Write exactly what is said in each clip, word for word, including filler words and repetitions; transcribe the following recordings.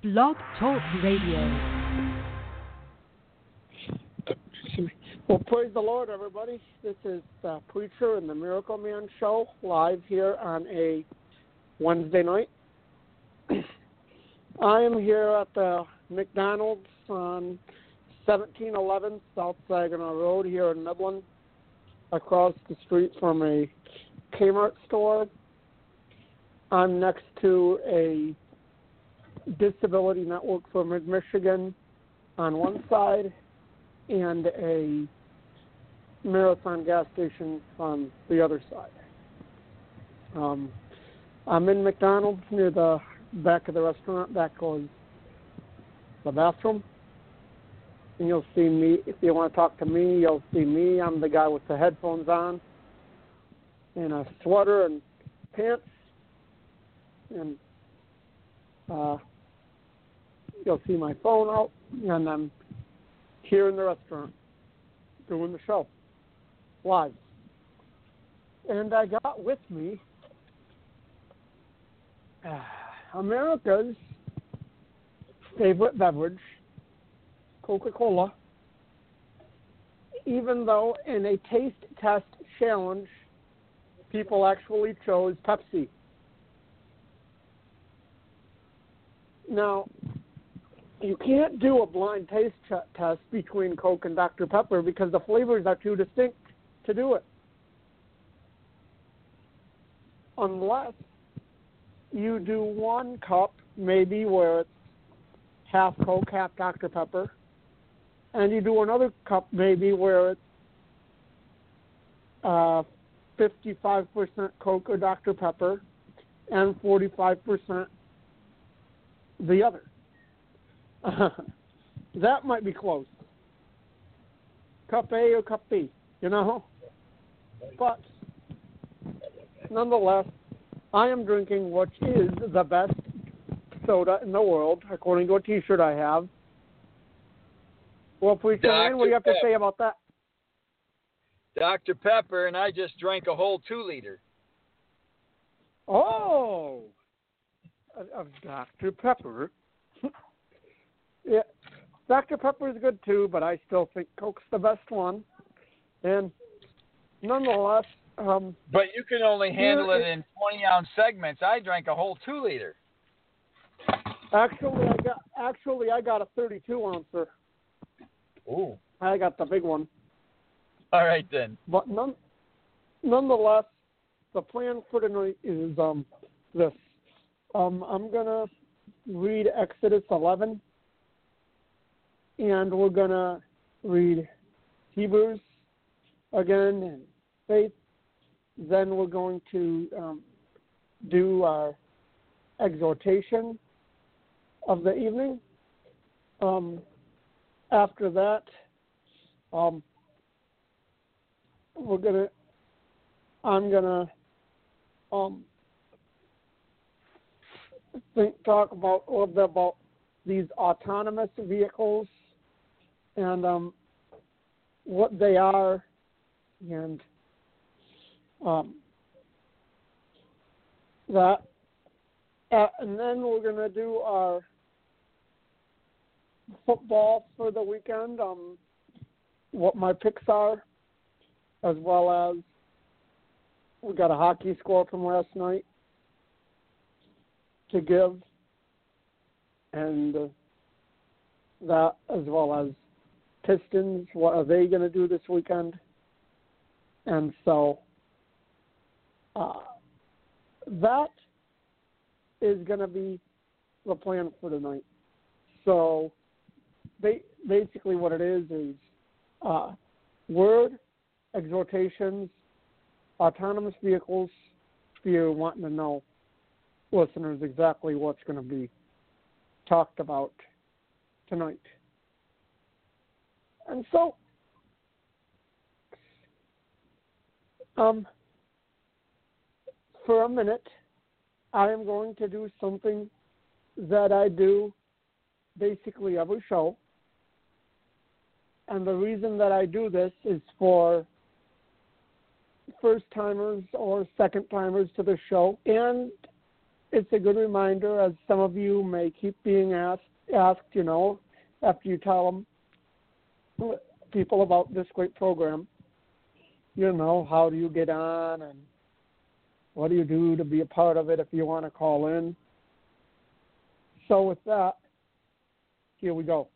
Blog Talk Radio. Well, praise the Lord, everybody. This is the Preacher and the Miracle Man Show, live here on a Wednesday night. I am here at the McDonald's on seventeen eleven South Saginaw Road here in Midland, across the street from a Kmart store. I'm next to a Disability Network for Mid-Michigan on one side and a Marathon gas station on the other side. Um, I'm in McDonald's near the back of the restaurant. Back goes the bathroom. And you'll see me. If you want to talk to me, you'll see me. I'm the guy with the headphones on and a sweater and pants. And uh, you'll see my phone out. And I'm here in the restaurant doing the show live. And I got with me uh, America's favorite beverage, Coca-Cola, even though in a taste test challenge, people actually chose Pepsi. Now, you can't do a blind taste ch- test between Coke and Doctor Pepper because the flavors are too distinct to do it. Unless you do one cup, maybe where it's half Coke, half Doctor Pepper, and you do another cup maybe where it's uh, fifty-five percent Coke or Doctor Pepper and forty-five percent the other. That might be close. Cup A or cup B, you know? But nonetheless, I am drinking what is the best soda in the world, according to a T-shirt I have. Well, Preacher Man, what do you have to say about that? Doctor Pepper, and I just drank a whole two-liter. Oh! Of, of Doctor Pepper. Yeah, Doctor Pepper is good too, but I still think Coke's the best one. And nonetheless, um, but you can only handle it in twenty-ounce segments. I drank a whole two-liter. Actually, I got actually I got a thirty-two ouncer. Ooh. I got the big one. All right then. But none, nonetheless, the plan for tonight is um this. Um, I'm gonna read Exodus eleven. And we're going to read Hebrews again and faith. Then we're going to um, do our exhortation of the evening. Um, after that, um, we're going to, I'm going to um, think, talk about a little bit about these autonomous vehicles and um, what they are, and um, that. Uh, and then we're going to do our football for the weekend, um, what my picks are, as well as we got a hockey score from last night to give, and uh, that, as well as Pistons, what are they going to do this weekend? And so uh, that is going to be the plan for tonight. So ba- basically what it is is uh, word, exhortations, autonomous vehicles, if you're wanting to know, listeners, exactly what's going to be talked about tonight. And so, um, for a minute, I am going to do something that I do basically every show. And the reason that I do this is for first-timers or second-timers to the show, and it's a good reminder, as some of you may keep being asked, asked, you know, after you tell them, people about this great program, you know, how do you get on and what do you do to be a part of it if you want to call in? So with that, here we go.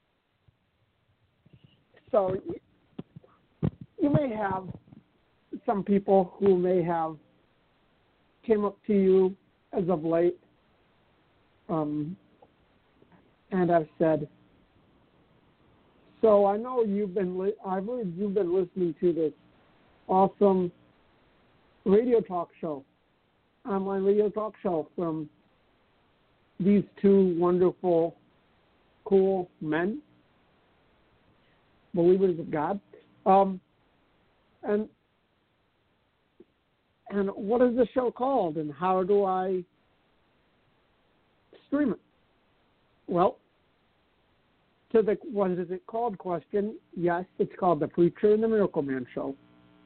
So you may have some people who may have came up to you as of late um, and have said, so I know you've been, li- I've heard you've been listening to this awesome radio talk show, online radio talk show from these two wonderful, cool men, believers of God. Um, and and what is the show called, and how do I stream it? Well, to the what is it called question, yes, it's called The Preacher and the Miracle Man Show.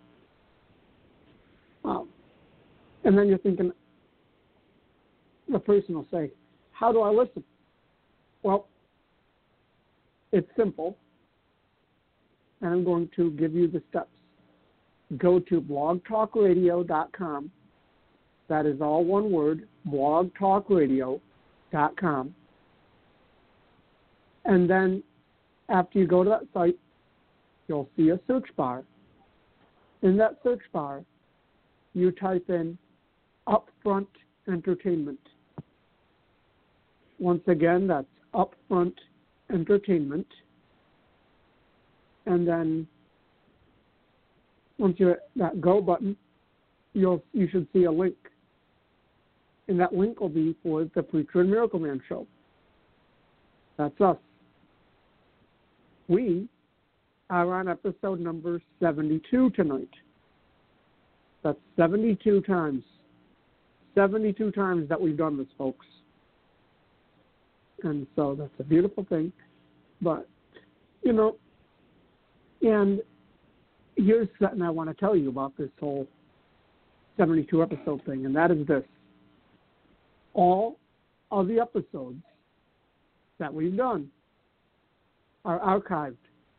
Um, and then you're thinking, the person will say, how do I listen? Well, it's simple, and I'm going to give you the steps. Go to blog talk radio dot com. That is all one word, blog talk radio dot com. And then after you go to that site, you'll see a search bar. In that search bar, you type in Upfront Entertainment. Once again, that's Upfront Entertainment. And then once you're at that go button, you'll you should see a link. And that link will be for the Preacher and Miracle Man Show. That's us. We are on episode number seventy-two tonight. That's seventy-two times. seventy-two times that we've done this, folks. And so that's a beautiful thing. But, you know, and here's something I want to tell you about this whole seventy-two episode thing, and that is this. All of the episodes that we've done are archived.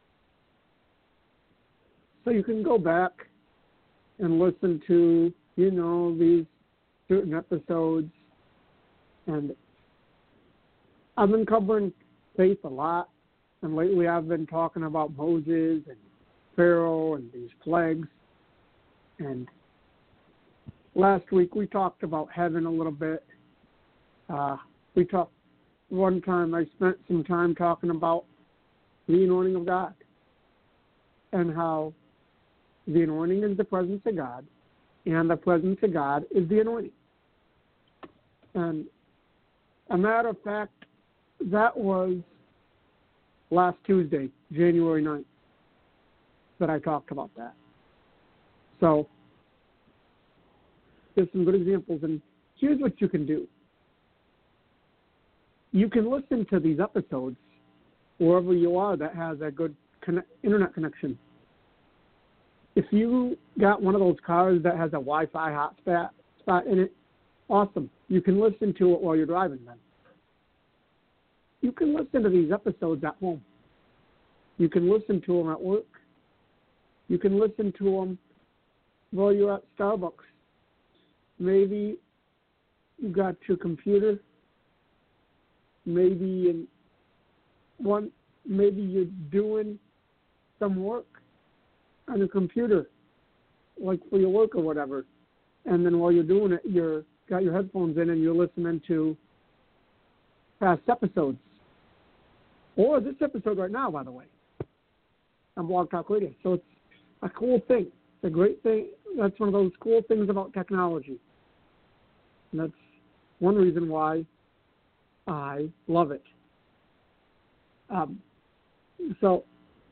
So you can go back and listen to, you know, these certain episodes. And I've been covering faith a lot, and lately I've been talking about Moses and Pharaoh and these plagues. And last week we talked about heaven a little bit. Uh, we talked one time, I spent some time talking about the anointing of God and how the anointing is the presence of God, and the presence of God is the anointing. And a matter of fact, that was last Tuesday, January ninth, that I talked about that. So there's some good examples, and here's what you can do. You can listen to these episodes wherever you are that has a good connect, internet connection. If you got one of those cars that has a Wi-Fi hotspot spot in it, awesome. You can listen to it while you're driving then. You can listen to these episodes at home. You can listen to them at work. You can listen to them while you're at Starbucks. Maybe you got your computer. Maybe in one. Maybe you're doing some work on your computer, like for your work or whatever. And then while you're doing it, you're got your headphones in and you're listening to past episodes. Or this episode right now, by the way, on Blog Talk Radio. So it's a cool thing. It's a great thing. That's one of those cool things about technology. And that's one reason why I love it. Um, so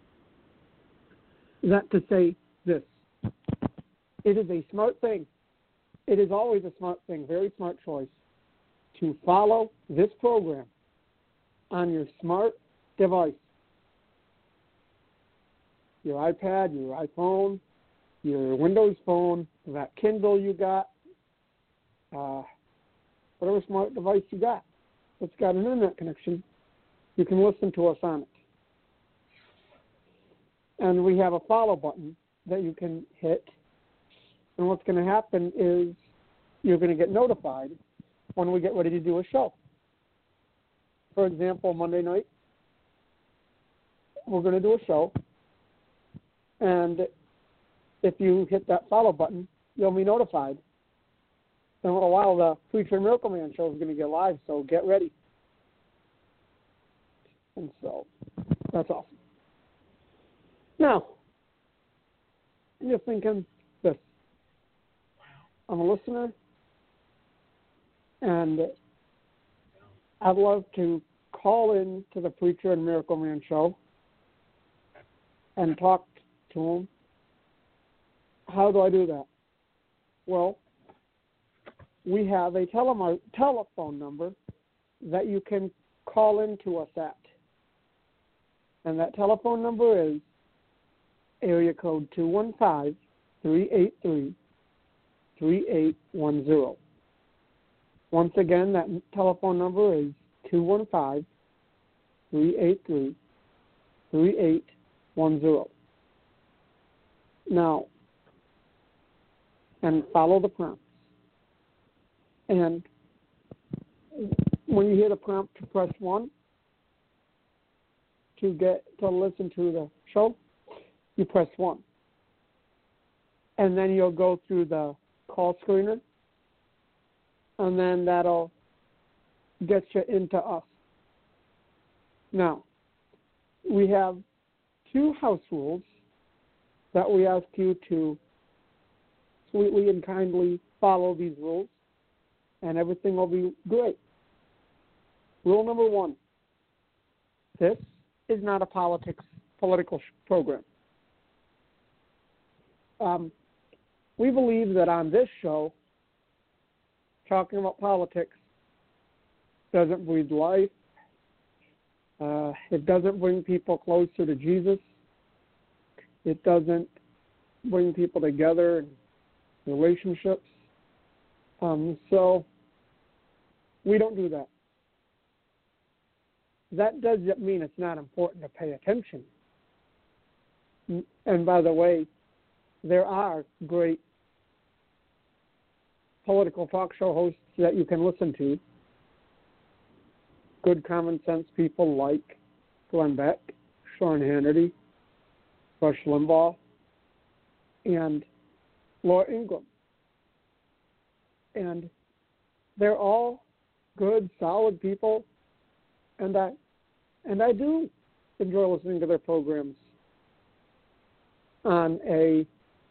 that to say this, it is a smart thing. It is always a smart thing, very smart choice, to follow this program on your smart device. Your iPad, your iPhone, your Windows phone, that Kindle you got, uh, whatever smart device you got that's got an internet connection, you can listen to us on it. And we have a follow button that you can hit. And what's going to happen is you're going to get notified when we get ready to do a show. For example, Monday night, we're going to do a show. And if you hit that follow button, you'll be notified. In a little while, the Preacher and Miracle Man show is going to get live, so get ready. And so, that's awesome. Now, you're thinking this. I'm a listener, and I'd love to call in to the Preacher and Miracle Man show and talk to him. How do I do that? Well, we have a tele- telephone number that you can call into us at. And that telephone number is area code two one five, three eight three, three eight one zero. Once again, that telephone number is two one five, three eight three, three eight one zero. Now, and follow the prompts. And when you hear the prompt to press one to get to listen to the show, you press one. And then you'll go through the call screener, and then that'll get you into us. Now, we have two house rules that we ask you to sweetly and kindly follow these rules, and everything will be great. Rule number one, this is not a politics political program. Um, we believe that on this show, talking about politics doesn't breathe life. Uh, it doesn't bring people closer to Jesus. It doesn't bring people together in relationships. Um, so we don't do that. That doesn't mean it's not important to pay attention. And by the way, there are great political talk show hosts that you can listen to. Good common sense people like Glenn Beck, Sean Hannity, Rush Limbaugh, and Laura Ingraham. And they're all good, solid people, and I and I do enjoy listening to their programs on a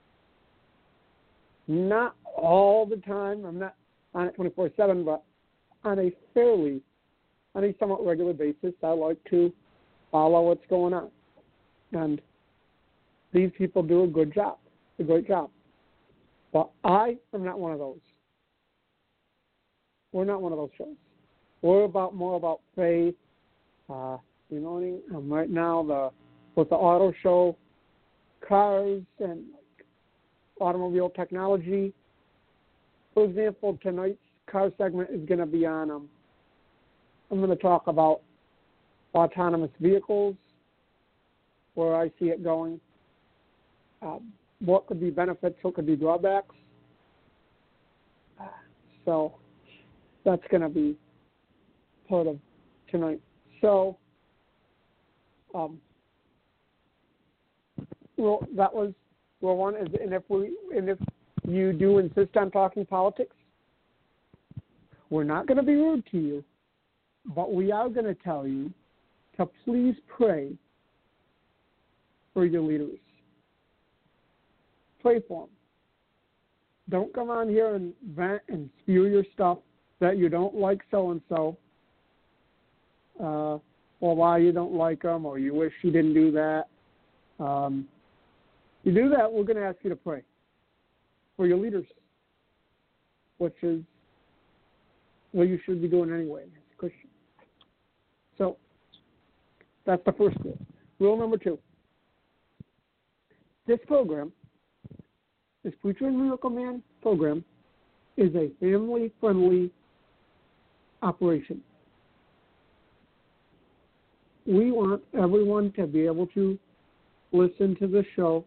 not all the time, I'm not on it twenty-four seven, but on a fairly, on a somewhat regular basis, I like to follow what's going on. And these people do a good job, a great job. But I am not one of those. We're not one of those shows. We're about more about faith. Uh, you know, um, right now the with the auto show, cars and like, automobile technology. For example, tonight's car segment is going to be on. Um, I'm going to talk about autonomous vehicles, where I see it going. Um, what could be benefits? What could be drawbacks? So that's going to be part of tonight. So, um, well, that was well one. Is, and if we and if you do insist on talking politics, we're not going to be rude to you, but we are going to tell you to please pray for your leaders. Pray for them. Don't come on here and vent and spew your stuff that you don't like so-and-so, uh, or why you don't like them, or you wish you didn't do that. Um, you do that, we're going to ask you to pray for your leaders, which is what you should be doing anyway as a Christian. So that's the first rule. Rule number two. This program, this Preacher and Miracle Man program, is a family-friendly operation. We want everyone to be able to listen to the show.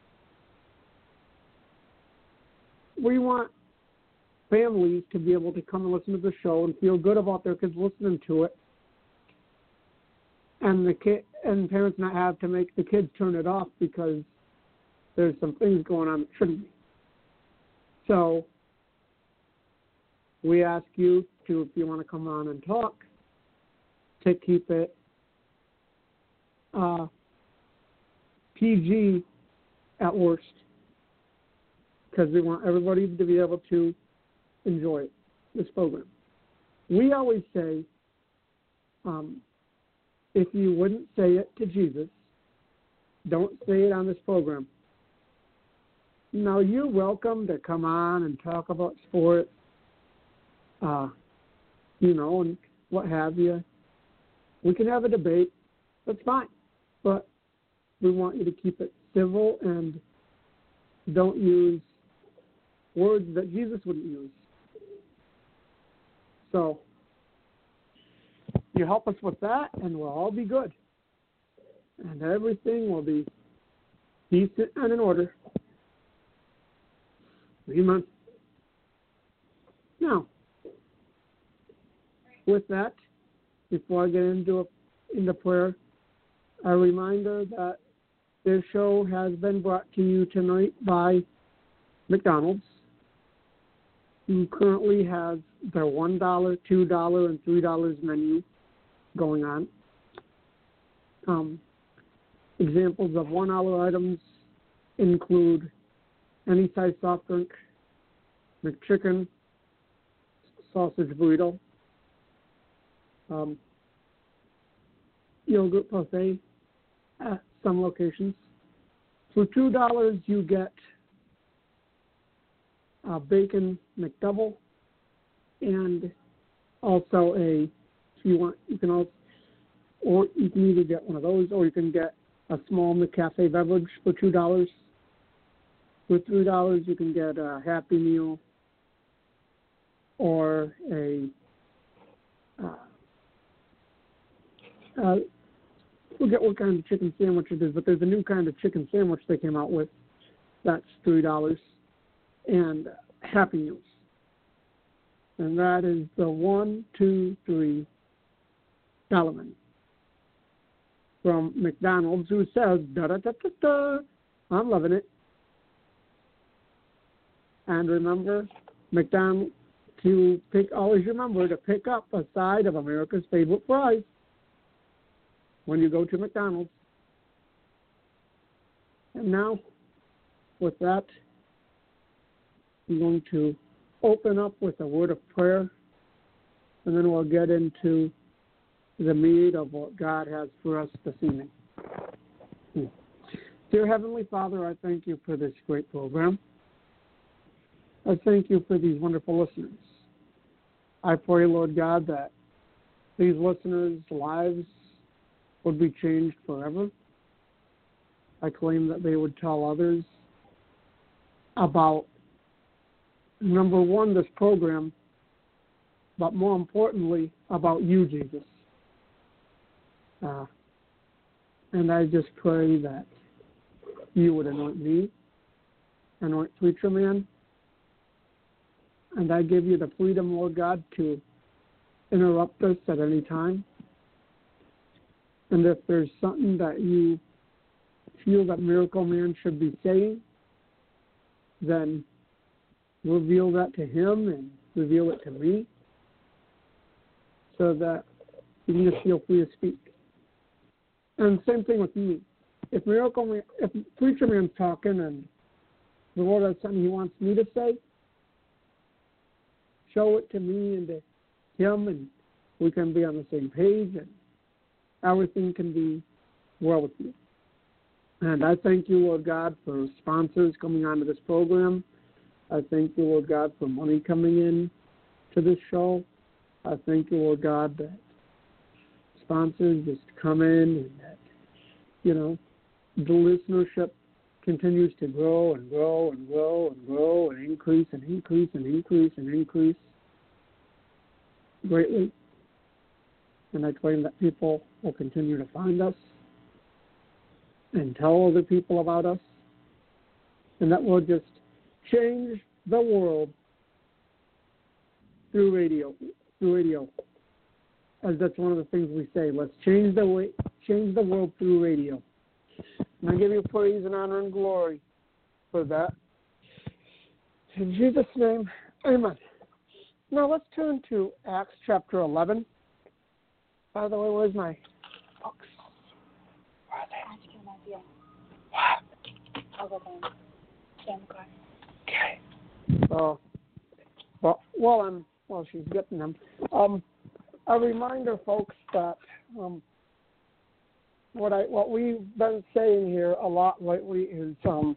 We want families to be able to come and listen to the show and feel good about their kids listening to it, and the kid and parents not have to make the kids turn it off because there's some things going on that shouldn't be. So we ask you to, if you want to come on and talk, to keep it uh, P G at worst, because we want everybody to be able to enjoy this program. We always say, um, if you wouldn't say it to Jesus, don't say it on this program. Now, you're welcome to come on and talk about sports, uh, you know, and what have you. We can have a debate. That's fine. But we want you to keep it civil and don't use words that Jesus wouldn't use. So you help us with that, and we'll all be good. And everything will be decent and in order. Amen. Now, with that, before I get into a, into prayer, a reminder that this show has been brought to you tonight by McDonald's, who currently has their one dollar, two dollars, and three dollars menu going on. Um, examples of one dollar items include any size soft drink, McChicken, sausage burrito, um, yogurt parfait at some locations. For two dollars, you get a bacon McDouble and also a, if you want, you can also, or you can either get one of those or you can get a small McCafe beverage for two dollars. For three dollars, you can get a Happy Meal or a, uh, uh, forget what kind of chicken sandwich it is, but there's a new kind of chicken sandwich they came out with. That's three dollars. And Happy Meals. And that is the one, two, three dollar menu from McDonald's, who says, da da da da da, I'm loving it. And remember, McDonald's, to pick, always remember to pick up a side of America's favorite fries when you go to McDonald's. And now, with that, I'm going to open up with a word of prayer, and then we'll get into the meat of what God has for us this evening. Dear Heavenly Father, I thank you for this great program. I thank you for these wonderful listeners. I pray, Lord God, that these listeners' lives would be changed forever. I claim that they would tell others about, number one, this program, but more importantly, about you, Jesus. Uh, and I just pray that you would anoint me, anoint Preacher Man, and I give you the freedom, Lord God, to interrupt us at any time. And if there's something that you feel that Miracle Man should be saying, then reveal that to him and reveal it to me so that you can just feel free to speak. And same thing with me. If Miracle Man, if Preacher Man's talking and the Lord has something he wants me to say, show it to me and to him, and we can be on the same page, and everything can be well with you. And I thank you, Lord God, for sponsors coming onto this program. I thank you, Lord God, for money coming in to this show. I thank you, Lord God, that sponsors just come in and that, you know, the listenership continues to grow and grow and grow and grow and increase and increase and increase and increase. greatly. And I claim that people will continue to find us and tell other people about us. And that we'll just change the world through radio. Through radio. As that's one of the things we say. Let's change the way, change the world through radio. And I give you praise and honor and glory for that. In Jesus' name, amen. Now let's turn to Acts chapter eleven. By the way, where's my books? Where are they? What? I'll go down. Stand in the car. Okay. So, well, while I'm while she's getting them, um, a reminder, folks, that um, what I what we've been saying here a lot lately is um,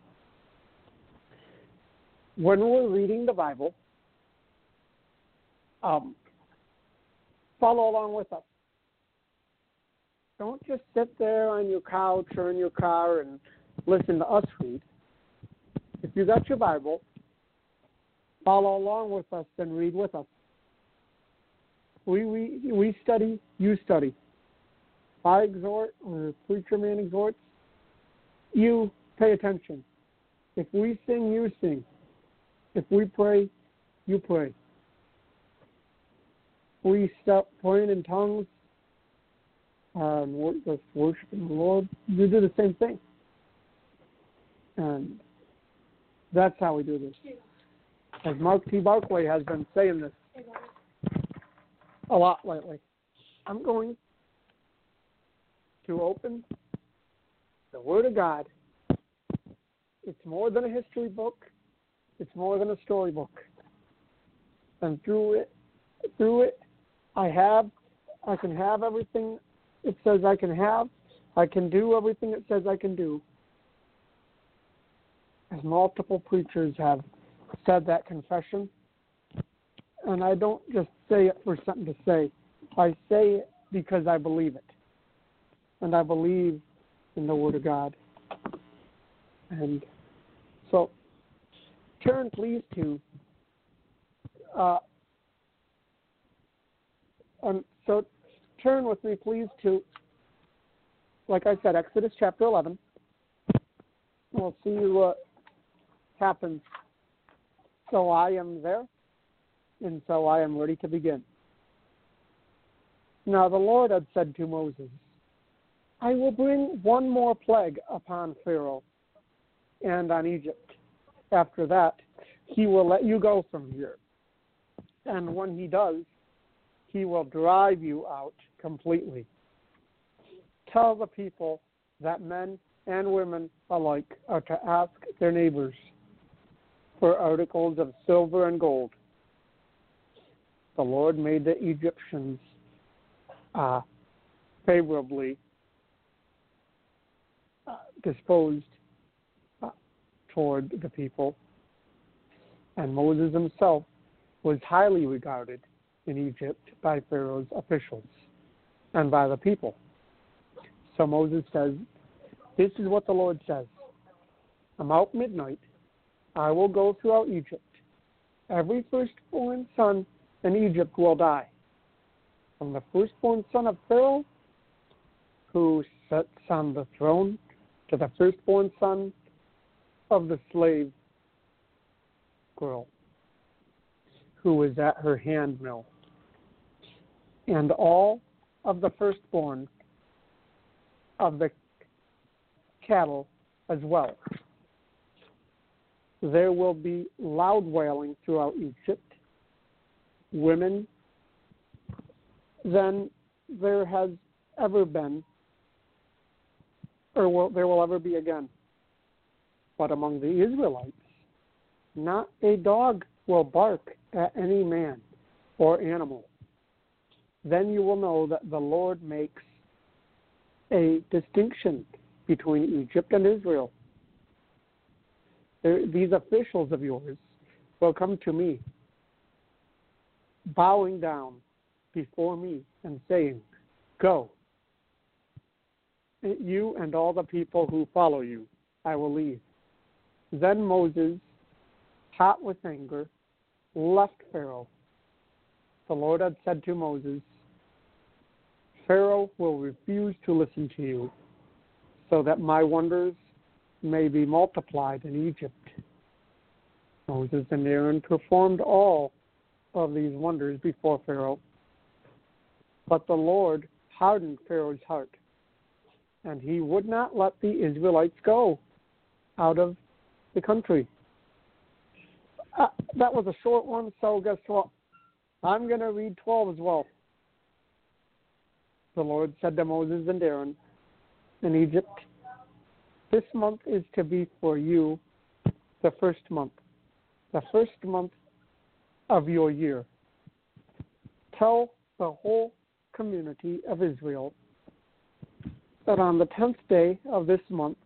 when we're reading the Bible, um, follow along with us. Don't just sit there on your couch or in your car and listen to us read. If you got your Bible, follow along with us and read with us. We we we study, you study. If I exhort or preacher man exhorts, you pay attention. If we sing, you sing. If we pray, you pray. We stop praying in tongues and just worshiping the Lord. You do the same thing. And that's how we do this. As Mark T. Barclay has been saying this a lot lately. I'm going to open the Word of God. It's more than a history book. It's more than a storybook. And through it, through it, I have, I can have everything it says I can have. I can do everything it says I can do. As multiple preachers have said that confession. And I don't just say it for something to say. I say it because I believe it. And I believe in the Word of God. And so, turn please to, uh, um, so turn with me please to, like I said, Exodus chapter eleven. We'll see what happens. So I am there, and so I am ready to begin. Now the Lord had said to Moses, I will bring one more plague upon Pharaoh and on Egypt. After that, he will let you go from here. And when he does, he will drive you out completely. Tell the people that men and women alike are to ask their neighbors for articles of silver and gold. The Lord made the Egyptians uh, favorably uh, disposed uh, toward the people, and Moses himself was highly regarded in Egypt by Pharaoh's officials and by the people. So Moses says, this is what the Lord says. About midnight, I will go throughout Egypt. Every firstborn son in Egypt will die. From the firstborn son of Pharaoh, who sits on the throne, to the firstborn son of the slave girl, who is at her handmill, and all of the firstborn of the cattle as well. There will be loud wailing throughout Egypt. Women than there has ever been, or will, there will ever be again. But among the Israelites, not a dog will bark at any man or animal. Then you will know that the Lord makes a distinction between Egypt and Israel. There, these officials of yours will come to me, bowing down before me and saying, go. You and all the people who follow you, I will leave. Then Moses, hot with anger, left Pharaoh the Lord had said to Moses, Pharaoh will refuse to listen to you, so that my wonders may be multiplied in Egypt. Moses and Aaron performed all of these wonders before Pharaoh, but the Lord hardened Pharaoh's heart, and he would not let the Israelites go out of the country. Uh, that was a short one, so guess what? I'm going to read twelve as well. The Lord said to Moses and Aaron in Egypt, this month is to be for you the first month, the first month of your year. Tell the whole community of Israel that on the tenth day of this month,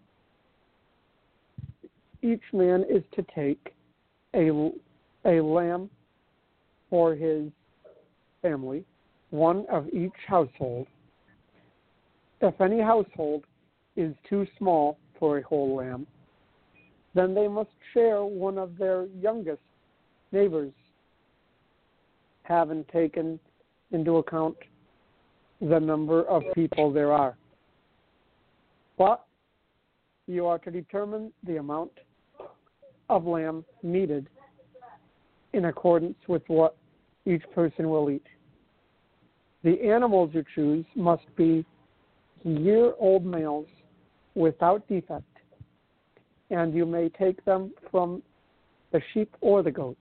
each man is to take a, a lamb for his family, one of each household. If any household is too small for a whole lamb, then they must share one of their youngest neighbors, having taken into account the number of people there are. But you are to determine the amount of lamb needed in accordance with what each person will eat. The animals you choose must be year-old males without defect, and you may take them from the sheep or the goats.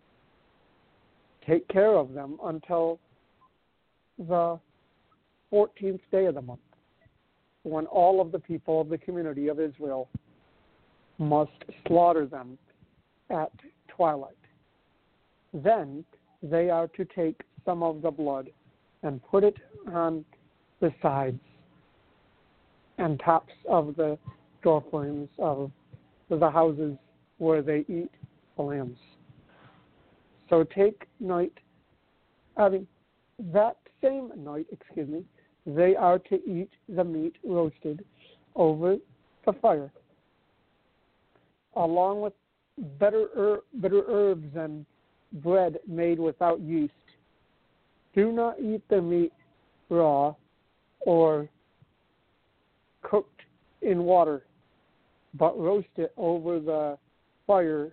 Take care of them until the fourteenth day of the month, when all of the people of the community of Israel must slaughter them at twilight. Then they are to take some of the blood and put it on the sides and tops of the door frames of the houses where they eat the lambs. So take night, I mean, that same night, excuse me, they are to eat the meat roasted over the fire, along with bitter, er, bitter herbs and bread made without yeast. Do not eat the meat raw or cooked in water, but roast it over the fire,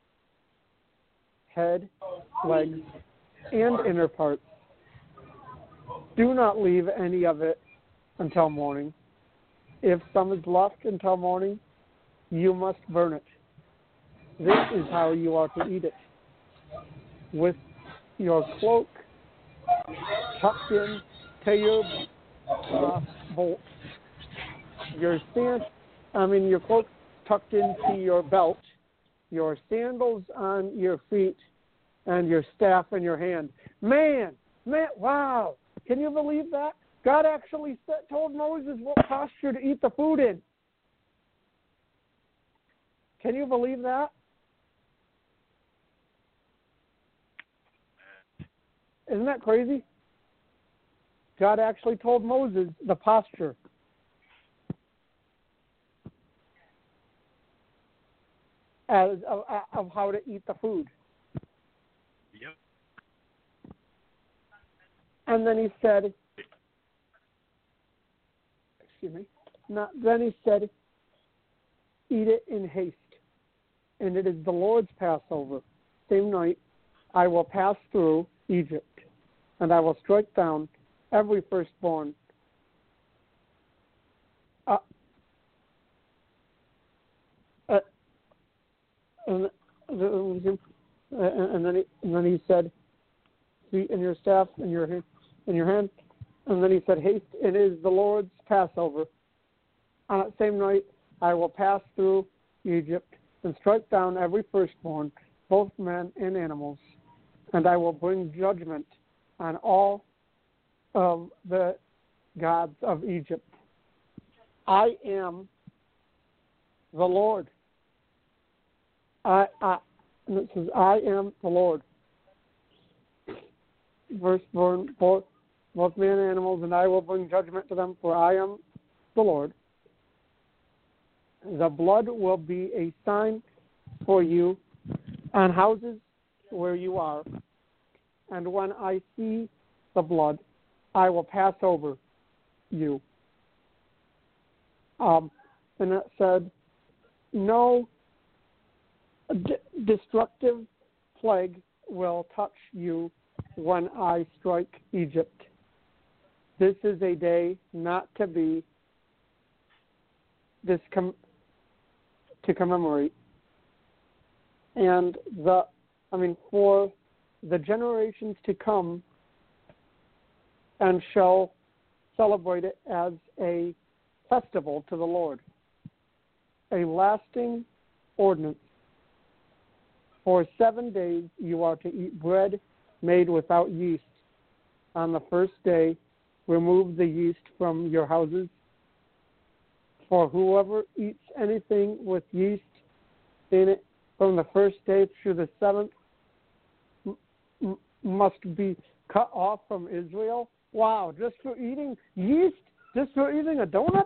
head, legs, and inner parts. Do not leave any of it until morning. If some is left until morning, you must burn it. This is how you are to eat it. With your cloak tucked in to your uh, bolt, your stand, I mean your cloak tucked into your belt, your sandals on your feet, and your staff in your hand. Man, man, wow! Can you believe that? God actually said, told Moses what posture to eat the food in. Can you believe that? Isn't that crazy? God actually told Moses the posture. As of, of how to eat the food. Yep. And then he said, excuse me, not, then he said, eat it in haste. And it is the Lord's Passover. Same night, I will pass through Egypt, and I will strike down every firstborn. Uh, uh, and, and then he, and then he said, "Feet in your staff in your hand, in your hand." And then he said, "Haste! It is the Lord's Passover. On that same night, I will pass through Egypt and strike down every firstborn, both men and animals, and I will bring judgment on all of the gods of Egypt. I am the Lord." I, I, and it says, I am the Lord. Firstborn, both, both men and animals, and I will bring judgment to them, for I am the Lord. The blood will be a sign for you on houses where you are, and when I see the blood, I will pass over you. Um, and it said, no d- destructive plague will touch you when I strike Egypt. This is a day not to be this com- to commemorate. And the, I mean, for the generations to come, and shall celebrate it as a festival to the Lord, a lasting ordinance. For seven days you are to eat bread made without yeast. On the first day, remove the yeast from your houses. For whoever eats anything with yeast in it from the first day through the seventh m- m- must be cut off from Israel. Wow, just for eating yeast? Just for eating a donut?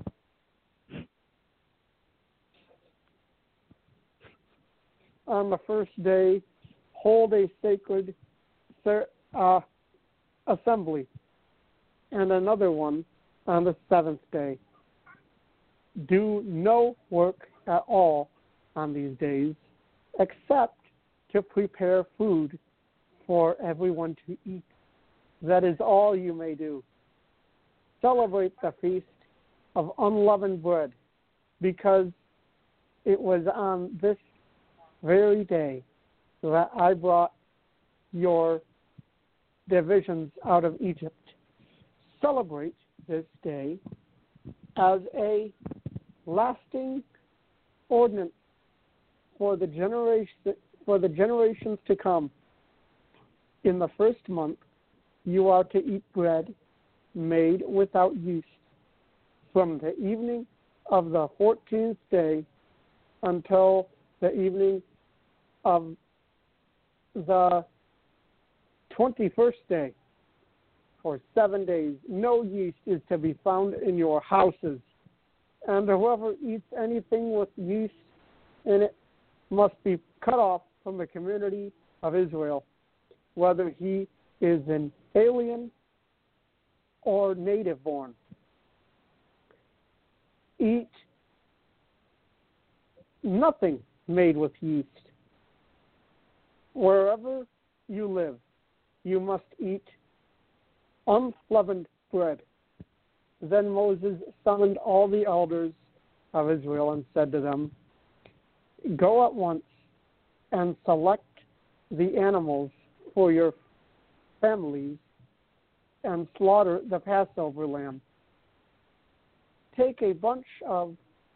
On the first day, hold a sacred uh, assembly, and another one on the seventh day. Do no work at all on these days, except to prepare food for everyone to eat. That is all you may do. Celebrate the feast of unleavened bread, because it was on this very day that I brought your divisions out of Egypt. Celebrate this day as a lasting ordinance for the generation for the generations to come. In the first month, you are to eat bread made without yeast from the evening of the fourteenth day until the evening of the twenty-first day. For seven days, no yeast is to be found in your houses, and whoever eats anything with yeast in it must be cut off from the community of Israel, whether he is an alien or native born. Eat nothing made with yeast. Wherever you live, you must eat unleavened bread. Then Moses summoned all the elders of Israel and said to them, go at once and select the animals for your families and slaughter the Passover lamb. Take a bunch of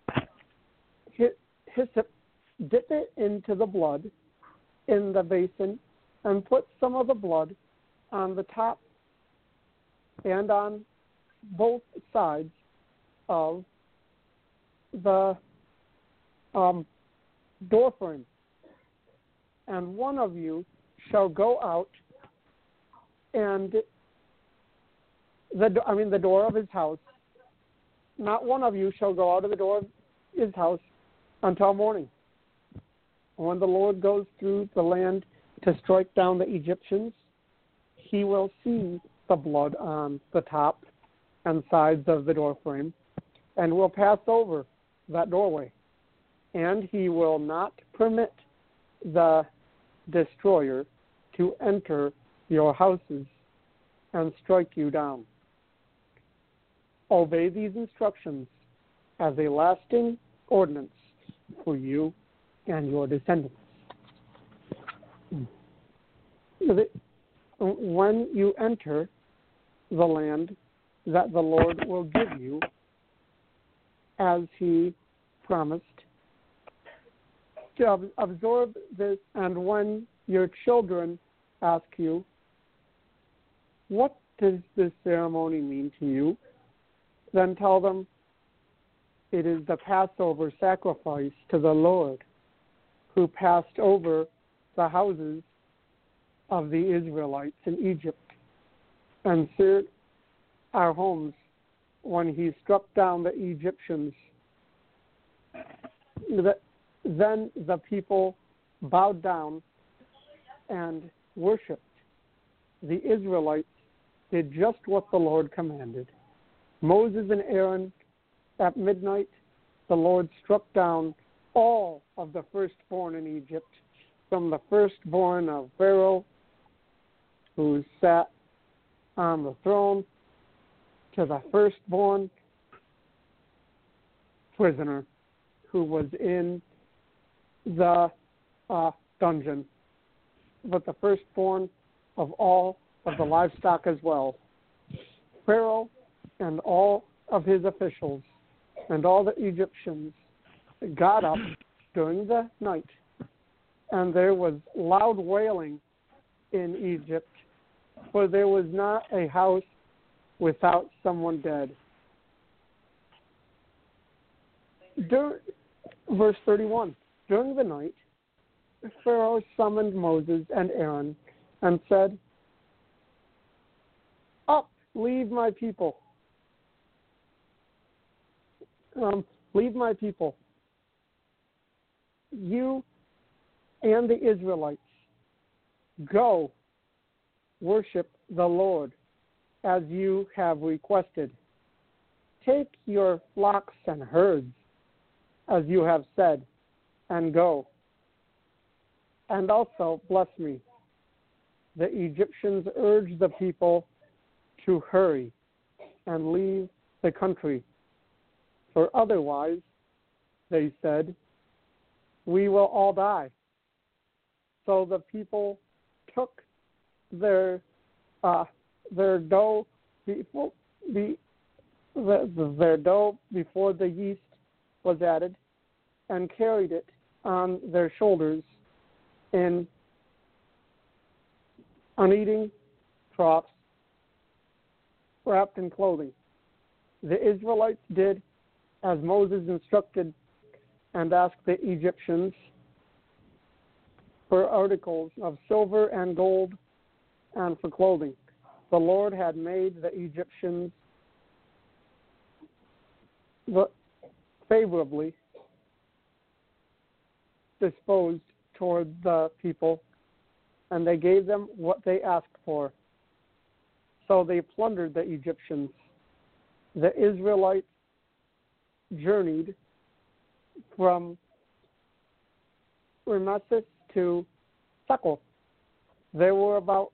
hyssop, dip it into the blood in the basin, and put some of the blood on the top and on both sides of the um, door frame. And one of you shall go out and the I mean the door of his house. Not one of you shall go out of the door of his house until morning. When the Lord goes through the land to strike down the Egyptians, he will see the blood on the top and sides of the door frame and will pass over that doorway. And he will not permit the destroyer to enter your houses and strike you down. Obey these instructions as a lasting ordinance for you and your descendants. When you enter the land that the Lord will give you, as he promised, to absorb this, and when your children ask you, what does this ceremony mean to you? Then tell them, it is the Passover sacrifice to the Lord, who passed over the houses of the Israelites in Egypt and seared our homes when he struck down the Egyptians. Then the people bowed down and worshipped the Israelites did just what the Lord commanded. Moses and Aaron, at midnight, the Lord struck down all of the firstborn in Egypt, from the firstborn of Pharaoh, who sat on the throne, to the firstborn prisoner who was in the uh, dungeon, but the firstborn of all of the livestock as well. Pharaoh and all of his officials and all the Egyptians got up during the night, and there was loud wailing in Egypt, for there was not a house without someone dead. Dur- verse thirty-one, during the night, Pharaoh summoned Moses and Aaron and said, "Up, leave my people. Um, leave my people. You and the Israelites, go worship the Lord as you have requested. Take your flocks and herds as you have said, and go. And also bless me." The Egyptians urged the people to hurry and leave the country, for otherwise, they said, we will all die. So the people took their uh, their dough before the, the their dough before the yeast was added, and carried it on their shoulders in uneating troughs, wrapped in clothing. The Israelites did as Moses instructed, and asked the Egyptians for articles of silver and gold and for clothing. The Lord had made the Egyptians favorably disposed toward the people, and they gave them what they asked for. So they plundered the Egyptians. The Israelites journeyed from Ramesses to Succoth. There were about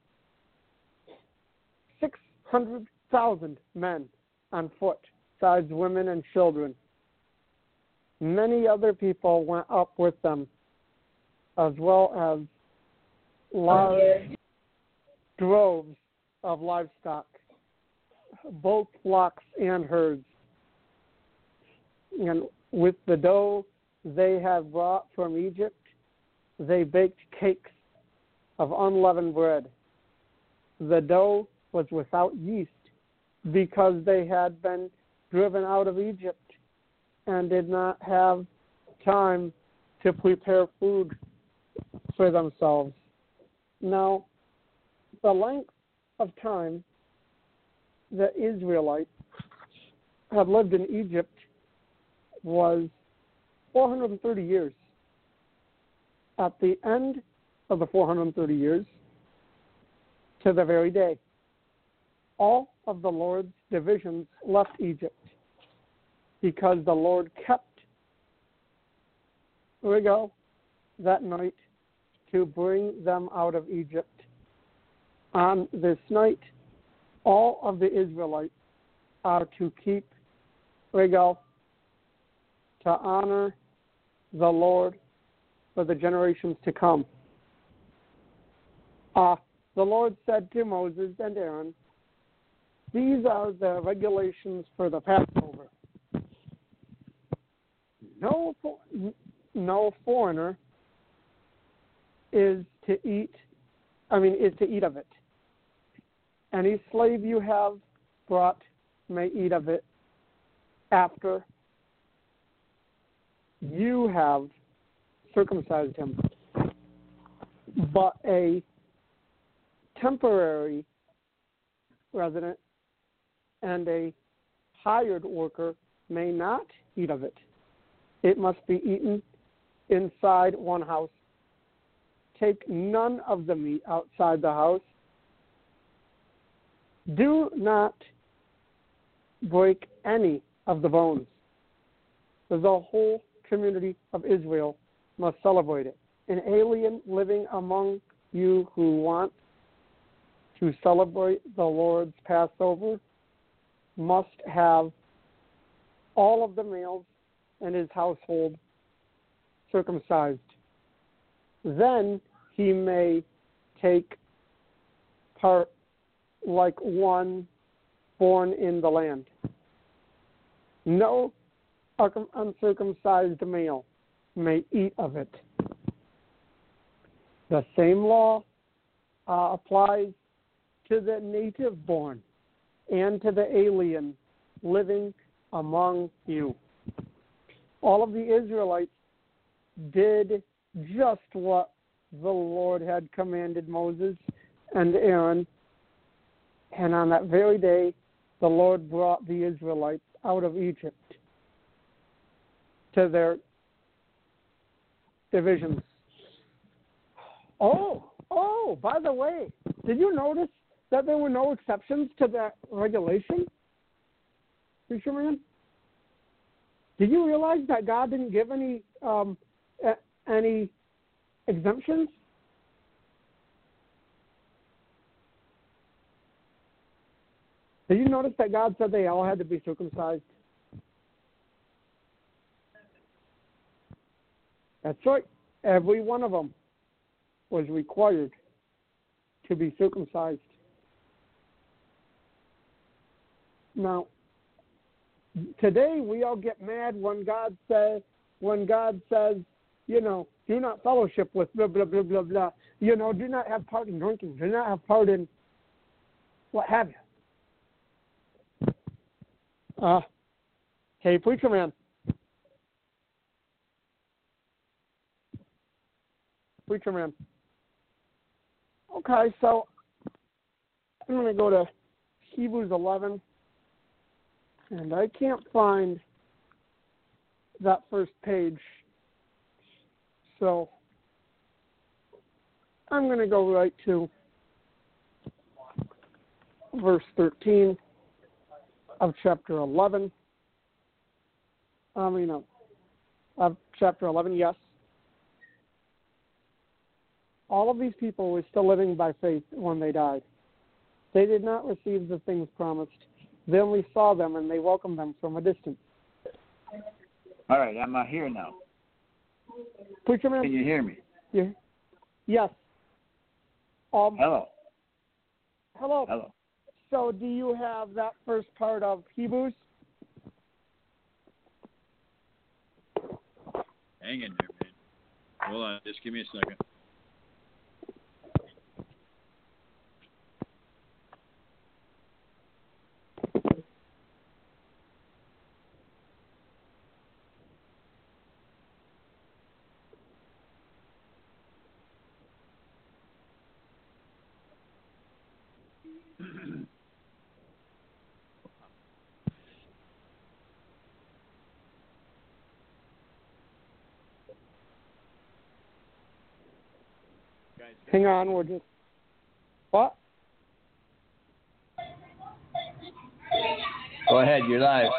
six hundred thousand men on foot, besides women and children. Many other people went up with them, as well as large droves of livestock, both flocks and herds. And with the dough they had brought from Egypt, they baked cakes of unleavened bread. The dough was without yeast, because they had been driven out of Egypt and did not have time to prepare food for themselves. Now, the length of time the Israelites had lived in Egypt was four hundred thirty years. At the end of the four hundred thirty years, to the very day, all of the Lord's divisions left Egypt, because the Lord kept Rigel that night to bring them out of Egypt. On this night, all of the Israelites are to keep Rigel, to honor the Lord for the generations to come. Uh, the Lord said to Moses and Aaron, "These are the regulations for the Passover. No, no foreigner is to eat, I mean, is to eat of it. Any slave you have brought may eat of it after you have circumcised him. But a temporary resident and a hired worker may not eat of it. It must be eaten inside one house. Take none of the meat outside the house, do not break any of the bones. The whole community of Israel must celebrate it. An alien living among you who wants to celebrate the Lord's Passover must have all of the males in his household circumcised. Then he may take part like one born in the land. No uncircumcised male may eat of it. The same law uh, applies to the native born and to the alien living among you. All of the Israelites did just what the Lord had commanded Moses and Aaron, and on that very day, the Lord brought the Israelites out of Egypt to their divisions. Oh, oh, by the way, did you notice that there were no exceptions to that regulation? Fisherman? Did you realize that God didn't give any um, a- any exemptions? Did you notice that God said they all had to be circumcised? That's right. Every one of them was required to be circumcised. Now, today we all get mad when God says, when God says, you know, do not fellowship with blah, blah, blah, blah, blah. You know, do not have part in drinking. Do not have part in what have you. Uh, hey, preacher man. Preacher man. Okay, so I'm going to go to Hebrews eleven, and I can't find that first page. So I'm going to go right to verse thirteen of chapter eleven. I mean, of, of chapter eleven, yes. All of these people were still living by faith when they died. They did not receive the things promised. They only saw them and they welcomed them from a distance. All right, I'm uh, here now. Preacher man, can you hear me? Yeah. Yes. Um, Hello. Hello. Hello. So do you have that first part of Hebrews? Hang in there, man. Hold on. Just give me a second. Hang on, we're just... What? Go ahead, you're live.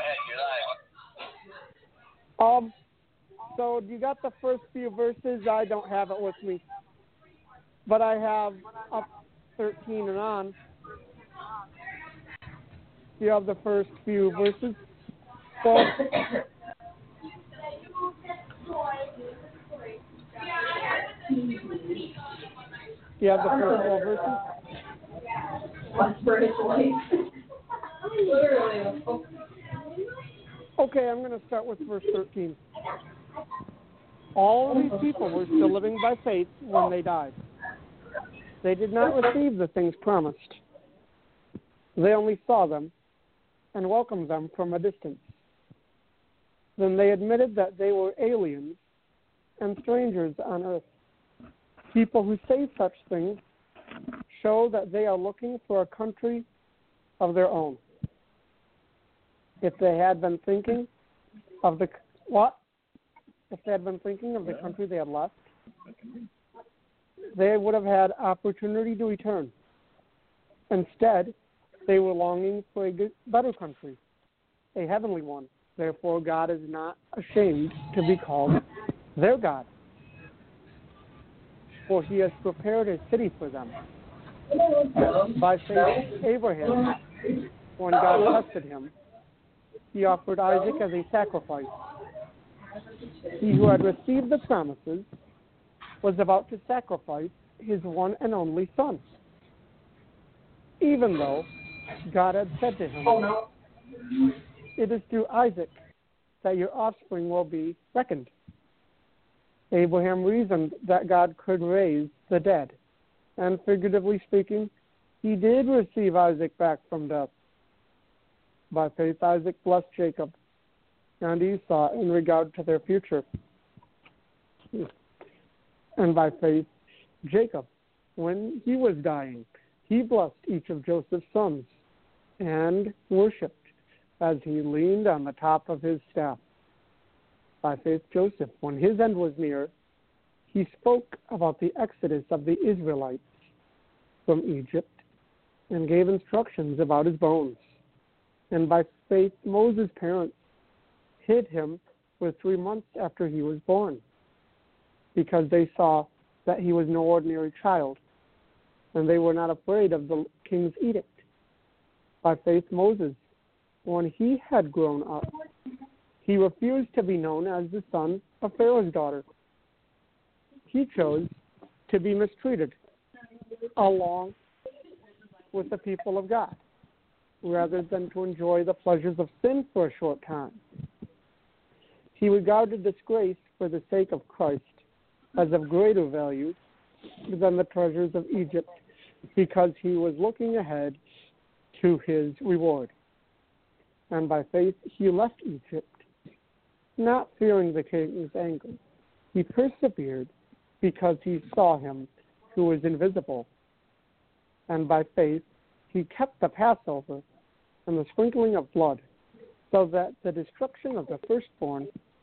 Um, so you got the first few verses. I don't have it with me. But I have up thirteen and on. You have the first few verses. So, you have the first four verses? Okay, I'm going to start with verse thirteen. All of these people were still living by faith when they died. They did not receive the things promised. They only saw them and welcomed them from a distance. Then they admitted that they were aliens and strangers on earth. People who say such things show that they are looking for a country of their own. If they had been thinking of the what? If they had been thinking of the country they had left, they would have had opportunity to return. Instead, They were longing for a good, better country, a heavenly one. Therefore, God is not ashamed to be called their God, for he has prepared a city for them. By faith, Abraham, when God tested him, he offered Isaac as a sacrifice. He who had received the promises was about to sacrifice his one and only son, even though God had said to him, "It is through Isaac that your offspring will be reckoned." Abraham reasoned that God could raise the dead, and figuratively speaking, he did receive Isaac back from death. By faith, Isaac blessed Jacob and Esau in regard to their future. And by faith, Jacob, when he was dying, he blessed each of Joseph's sons and worshipped as he leaned on the top of his staff. By faith, Joseph, when his end was near, he spoke about the exodus of the Israelites from Egypt and gave instructions about his bones. And by faith, Moses' parents hid him for three months after he was born, because they saw that he was no ordinary child, and they were not afraid of the king's edict. By faith, Moses, when he had grown up, he refused to be known as the son of Pharaoh's daughter. He chose to be mistreated along with the people of God, rather than to enjoy the pleasures of sin for a short time. He regarded disgrace for the sake of Christ as of greater value than the treasures of Egypt, because he was looking ahead to his reward. And by faith he left Egypt, not fearing the king's anger. He persevered because he saw him who was invisible. And by faith he kept the Passover and the sprinkling of blood, so that the destruction of the firstborn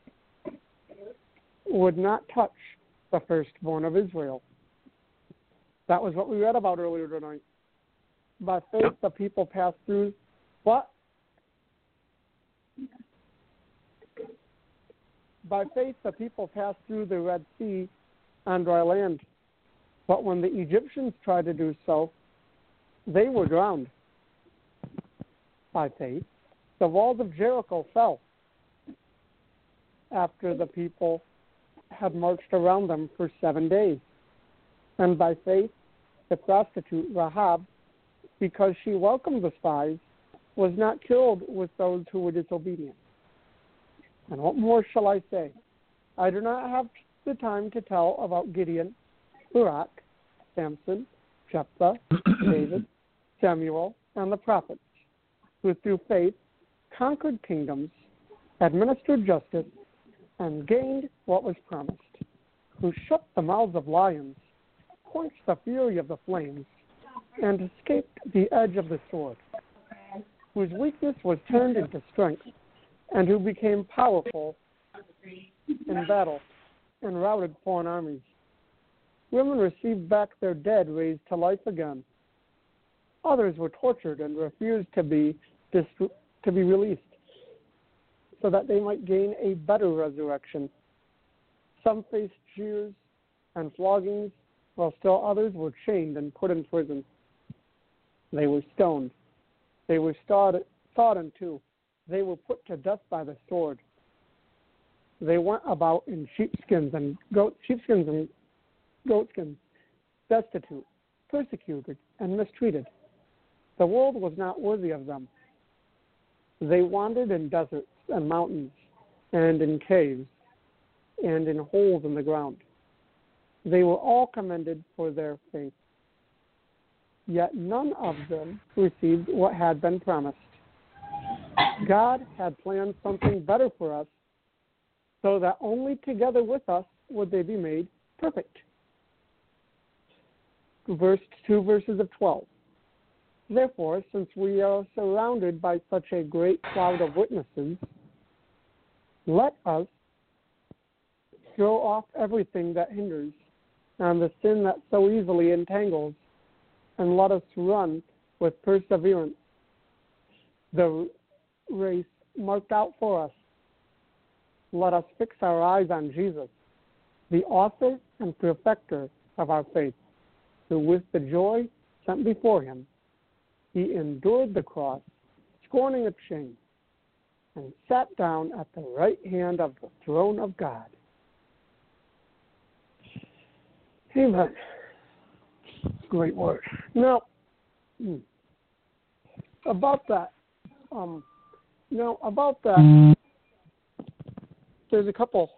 would not touch the firstborn of Israel. That was what we read about earlier tonight. By faith, the people passed through what? By faith, the people passed through the Red Sea on dry land. But when the Egyptians tried to do so, they were drowned. By faith, the walls of Jericho fell after the people had marched around them for seven days. And by faith, the prostitute Rahab, because she welcomed the spies, was not killed with those who were disobedient. And what more shall I say? I do not have the time to tell about Gideon, Barak, Samson, Jephthah, David, Samuel, and the prophets, who through faith conquered kingdoms, administered justice, and gained what was promised, who shut the mouths of lions, quenched the fury of the flames, and escaped the edge of the sword, whose weakness was turned into strength, and who became powerful in battle and routed foreign armies. Women received back their dead raised to life again. Others were tortured and refused to be dist- to be released, so that they might gain a better resurrection. Some faced jeers and floggings, while still others were chained and put in prison. They were stoned. They were sawed, sawed in two. They were put to death by the sword. They went about in sheepskins and goat sheepskins and goatskins, destitute, persecuted, and mistreated. The world was not worthy of them. They wandered in deserts and mountains, and in caves, and in holes in the ground. They were all commended for their faith. Yet none of them received what had been promised. God had planned something better for us, so that only together with us would they be made perfect. Verse two verses of twelve. Therefore, since we are surrounded by such a great cloud of witnesses, let us throw off everything that hinders and the sin that so easily entangles, and let us run with perseverance the race marked out for us. Let us fix our eyes on Jesus, the author and perfecter of our faith, who with the joy set before him, he endured the cross, scorning its shame, and sat down at the right hand of the throne of God. Amen. Great word. Now, about that, um, you know, about that, there's a couple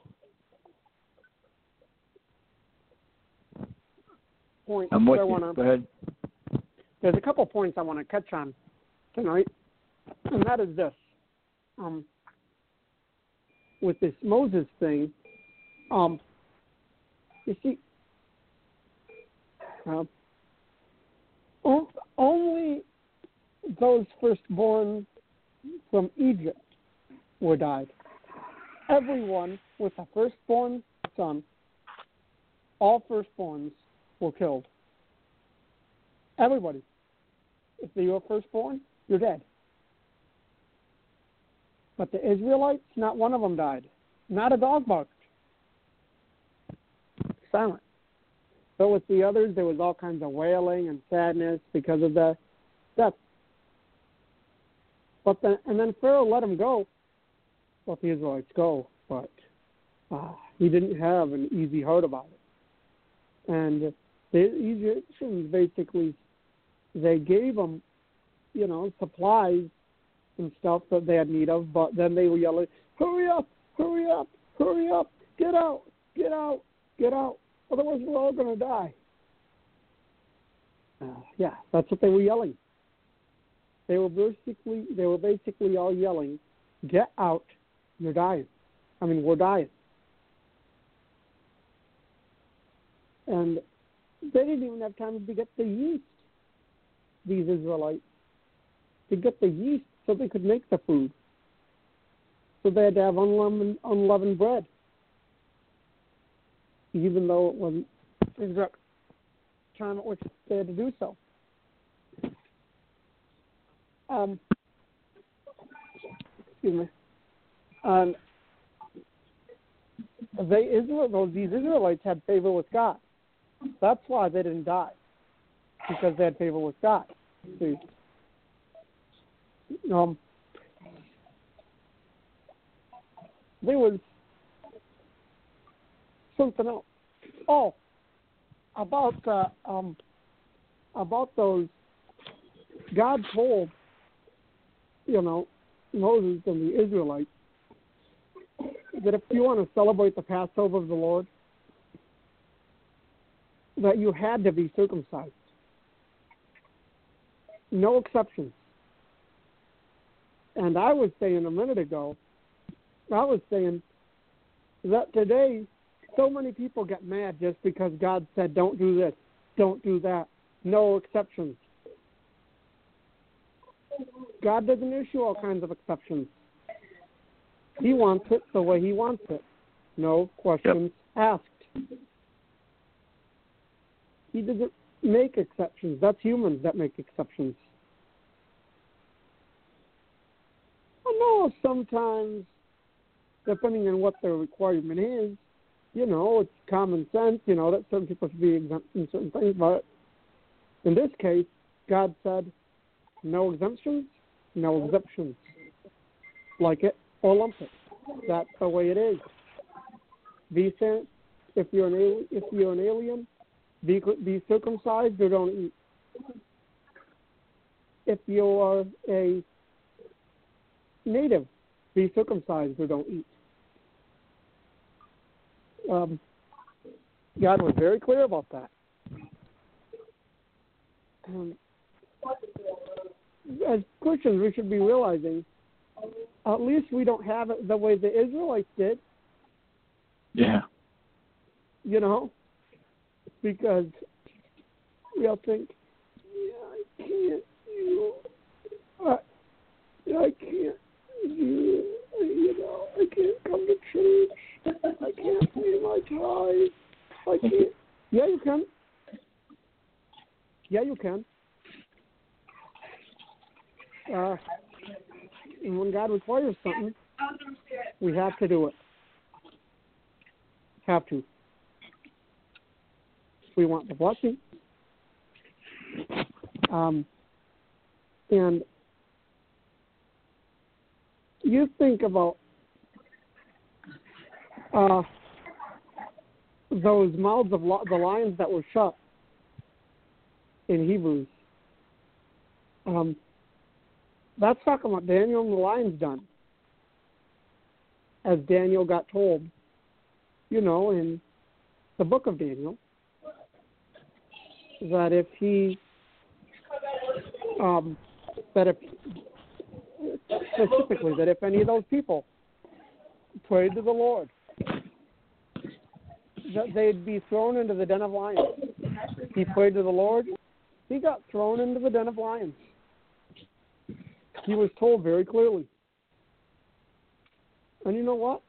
points I'm with I you. want to. Go ahead. There's a couple points I want to catch on tonight, and that is this: um, with this Moses thing, um, you see, uh, only those firstborn from Egypt were died. Everyone with a firstborn son, all firstborns were killed. Everybody. If you were firstborn, you're dead. But the Israelites, not one of them died. Not a dog barked. Silent. But with the others, there was all kinds of wailing and sadness because of the death. But then, and then Pharaoh let them go. Let the Israelites go, but uh, he didn't have an easy heart about it. And the Egyptians basically, they gave them, you know, supplies and stuff that they had need of, but then they were yelling, hurry up, hurry up, hurry up, get out, get out, get out, otherwise we're all going to die. Uh, yeah, that's what they were yelling. They were basically, they were basically all yelling, get out, you're dying. I mean, we're dying. And they didn't even have time to get the yeast, these Israelites, to get the yeast so they could make the food. So they had to have unleavened, unleavened bread, even though it wasn't the exact time at which they had to do so. Um, excuse me. Um, they Israel, those these Israelites had favor with God. That's why they didn't die, because they had favor with God. See, um, there was something else. Oh, about uh, um, about those. God told, you know, Moses and the Israelites that if you want to celebrate the Passover of the Lord, that you had to be circumcised. No exceptions. And I was saying a minute ago, I was saying that today so many people get mad just because God said don't do this, don't do that, no exceptions. God doesn't issue all kinds of exceptions. He wants it the way he wants it. No questions yep. asked. He doesn't make exceptions. That's humans that make exceptions. I know sometimes, depending on what the requirement is, you know, it's common sense, you know, that certain people should be exempt from certain things, but in this case, God said, no exemptions, no exceptions. Like it or lump it. That's the way it is. Be sent, if you're an alien, if you're an alien, be be circumcised or don't eat. If you are a native, be circumcised or don't eat. Um, God was very clear about that. Um, as Christians, we should be realizing at least we don't have it the way the Israelites did. Yeah. You know, because we all think, yeah, I can't, you know, I, I can't, you, you know, I can't come to church. I can't pay my tithes. I can't. Yeah, you can. Yeah, you can. Uh, God requires something, we have to do it. Have to. We want the blessing. Um, and you think about uh, those mouths of lo- the lions that were shut in Hebrews. Um, that's talking about Daniel and the lion's den. As Daniel got told, you know, in the book of Daniel, that if he, um, that if, specifically, that if any of those people prayed to the Lord, that they'd be thrown into the den of lions. He prayed to the Lord, he got thrown into the den of lions. He was told very clearly. And you know what?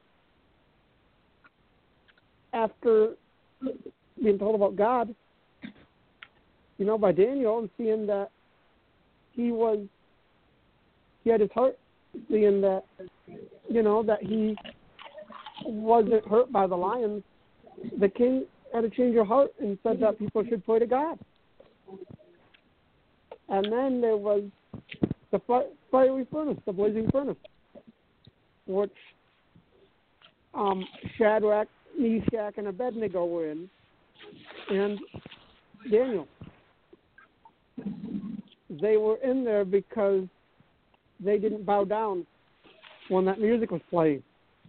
After being told about God, you know, by Daniel, and seeing that he was, he had his heart, seeing that, you know, that he wasn't hurt by the lions, the king had to change her heart and said that people should pray to God. And then there was the fiery furnace, the blazing furnace, which um, Shadrach, Meshach, and Abednego were in, and Daniel. They were in there because they didn't bow down when that music was playing.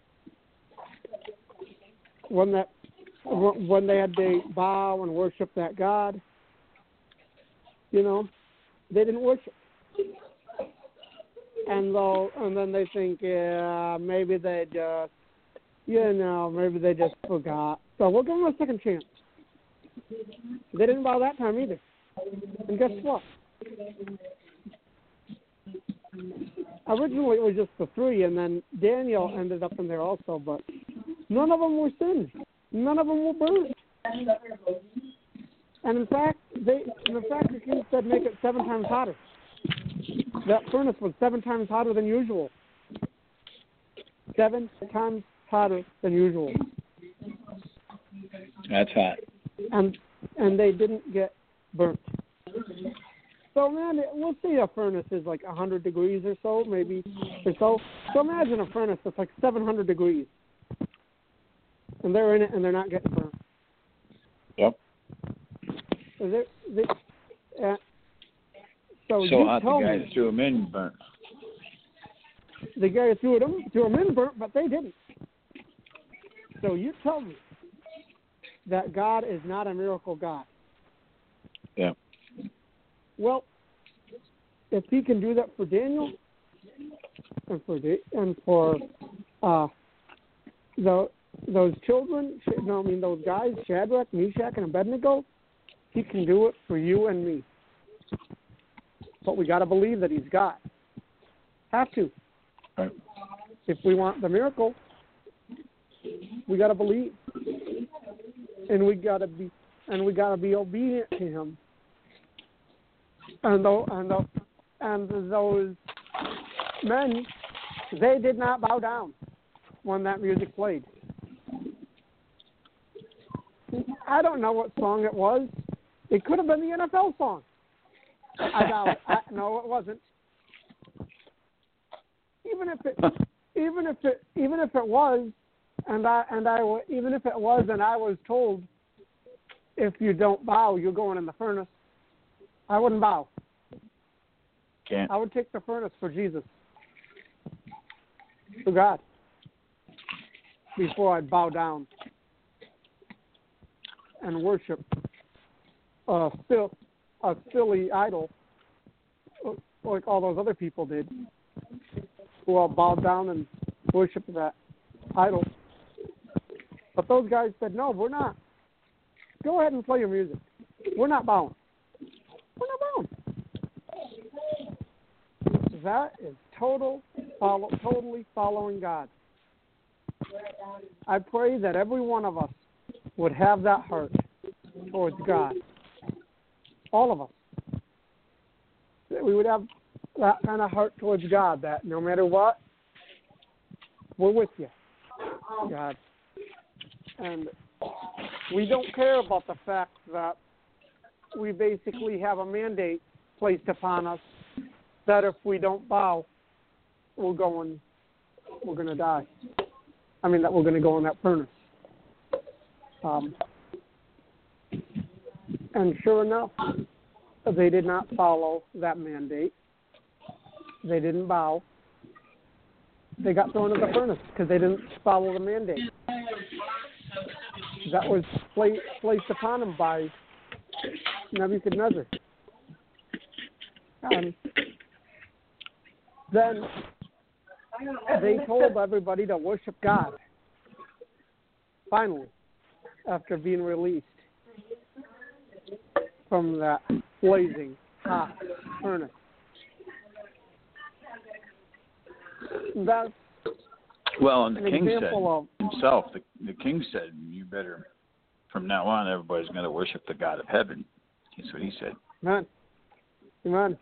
When that, when they had to bow and worship that God, you know, they didn't worship. And though, and then they think, yeah, maybe they just, you know, maybe they just forgot. So we'll give them a second chance. They didn't bow that time either. And guess what? Originally it was just the three, and then Daniel ended up in there also, but none of them were sinned. None of them were burned. And in fact, they, in fact, the king said make it seven times hotter. That furnace was seven times hotter than usual. Seven times hotter than usual. That's hot. And and they didn't get burnt. So, man, it, we'll see a furnace is like one hundred degrees or so, maybe, or so. So imagine a furnace that's like seven hundred degrees. And they're in it and they're not getting burnt. Yep. So, they're, they, uh, so, so you hot tell the guy me, that threw him in burnt. The guy threw them, threw them in burnt, but they didn't. So you tell me that God is not a miracle God. Yeah. Well, if he can do that for Daniel and for and for uh, the those children, no, I mean those guys, Shadrach, Meshach, and Abednego, he can do it for you and me. But we got to believe that he's God. Have to. Right. If we want the miracle, we got to believe, and we got to be, and we got to be obedient to him. And those, and those, and those men, they did not bow down when that music played. I don't know what song it was. It could have been the N F L song. I doubt it. I, no, it wasn't. Even if it, even if it, even if it was, and I and I even if it was, and I was told, if you don't bow, you're going in the furnace, I wouldn't bow. Can't. I would take the furnace for Jesus, for God, before I'd bow down and worship a still a silly idol, like all those other people did, who all bowed down and worshiped that idol. But those guys said, no, we're not. Go ahead and play your music. We're not bowing. We're not bowing. That is total, follow, totally following God. I pray that every one of us would have that heart towards God. All of us. That we would have that kind of heart towards God, that no matter what, we're with you, God. And we don't care about the fact that we basically have a mandate placed upon us that if we don't bow, we're going, we're going to die. I mean, that we're going to go in that furnace. Um, and sure enough, they did not follow that mandate. They didn't bow. They got thrown in the furnace because they didn't follow the mandate. That was pla- placed upon them by Nebuchadnezzar. And then they told everybody to worship God. Finally, after being released from that blazing hot furnace. That's Well, and the an king said example of himself, the, the king said, you better, from now on, everybody's going to worship the God of heaven. That's what he said. Amen. Amen.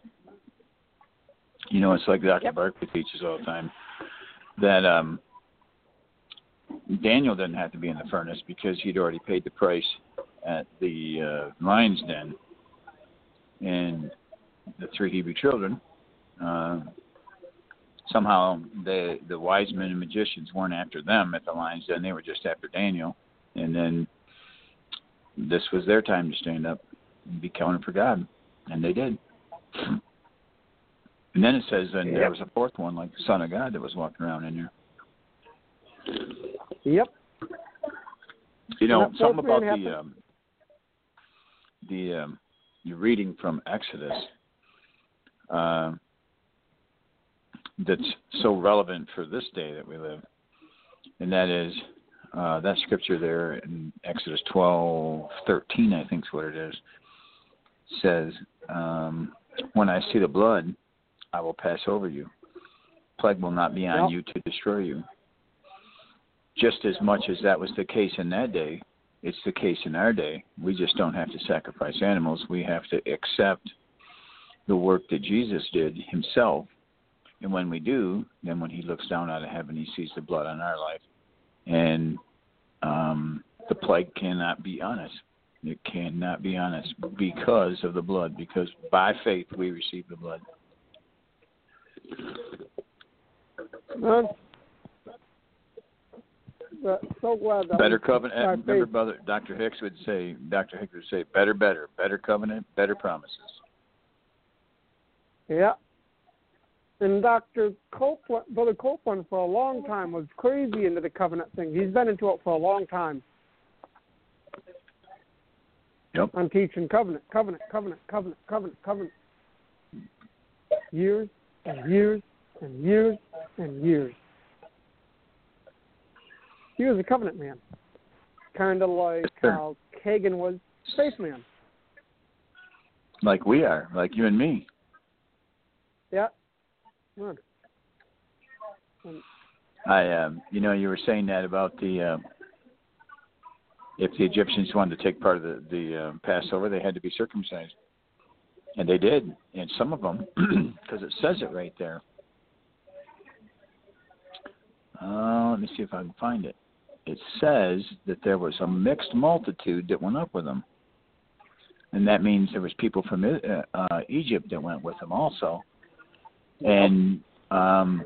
You know, it's like Doctor Yep. Barkley teaches all the time, that um, Daniel didn't have to be in the furnace because he'd already paid the price at the uh, lion's den. And the three Hebrew children, uh, somehow the the wise men and magicians weren't after them at the lion's den. They were just after Daniel. And then this was their time to stand up and be counted for God. And they did. And then it says, and Yep. there was a fourth one, like the Son of God, that was walking around in there. Yep. You know, And that something fourth about man the um, the um, you're reading from Exodus uh, that's so relevant for this day that we live, and that is uh, that scripture there in Exodus twelve thirteen, I think is what it is, says, um, "When I see the blood, I will pass over you. Plague will not be on Yep. you to destroy you." Just as much as that was the case in that day, it's the case in our day. We just don't have to sacrifice animals. We have to accept the work that Jesus did himself. And when we do, then when he looks down out of heaven, he sees the blood on our life. And um, the plague cannot be on us. It cannot be on us because of the blood, because by faith we receive the blood. Man. But so glad that Better we- covenant. our Remember, faith- brother, Doctor Hicks would say. Doctor Hicks would say, "Better, better, better covenant, better promises." Yeah. And Doctor Copeland, Brother Copeland, for a long time was crazy into the covenant thing. He's been into it for a long time. Yep. On teaching covenant, covenant, covenant, covenant, covenant, covenant. Years and years and years and years. He was a covenant man, kind of like Sure. how Kagan was spaceman. Like we are, like you and me. Yeah. Good. And, I, um, you know, you were saying that about the uh, if the Egyptians wanted to take part of the the uh, Passover, they had to be circumcised, and they did, and some of them, because it says it right there. Uh, let me see if I can find it. It says that there was a mixed multitude that went up with them, and that means there was people from uh, uh, Egypt that went with them also, and um,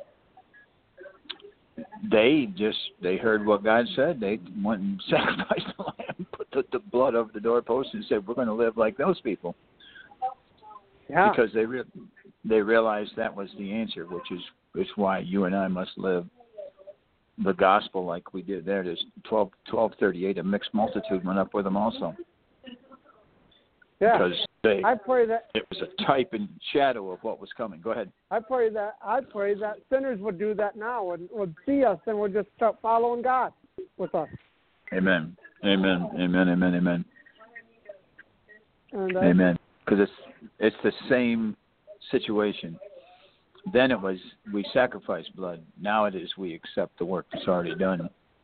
they just they heard what God said. They went and sacrificed the lamb, put the, the blood over the doorpost, and said, "We're going to live like those people," yeah. because they re- they realized that was the answer, which is is why you and I must live the gospel like we did there. There's twelve thirty-eight, a mixed multitude went up with them also. Yeah. Because they, I pray that it was a type and shadow of what was coming. Go ahead. I pray that I pray that sinners would do that now and would see us and would just start following God with us. Amen. Amen. Amen. Amen. Amen. And, uh, Amen. Because it's it's the same situation. Then it was we sacrifice blood. Now it is we accept the work that's already done.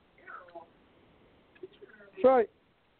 That's right.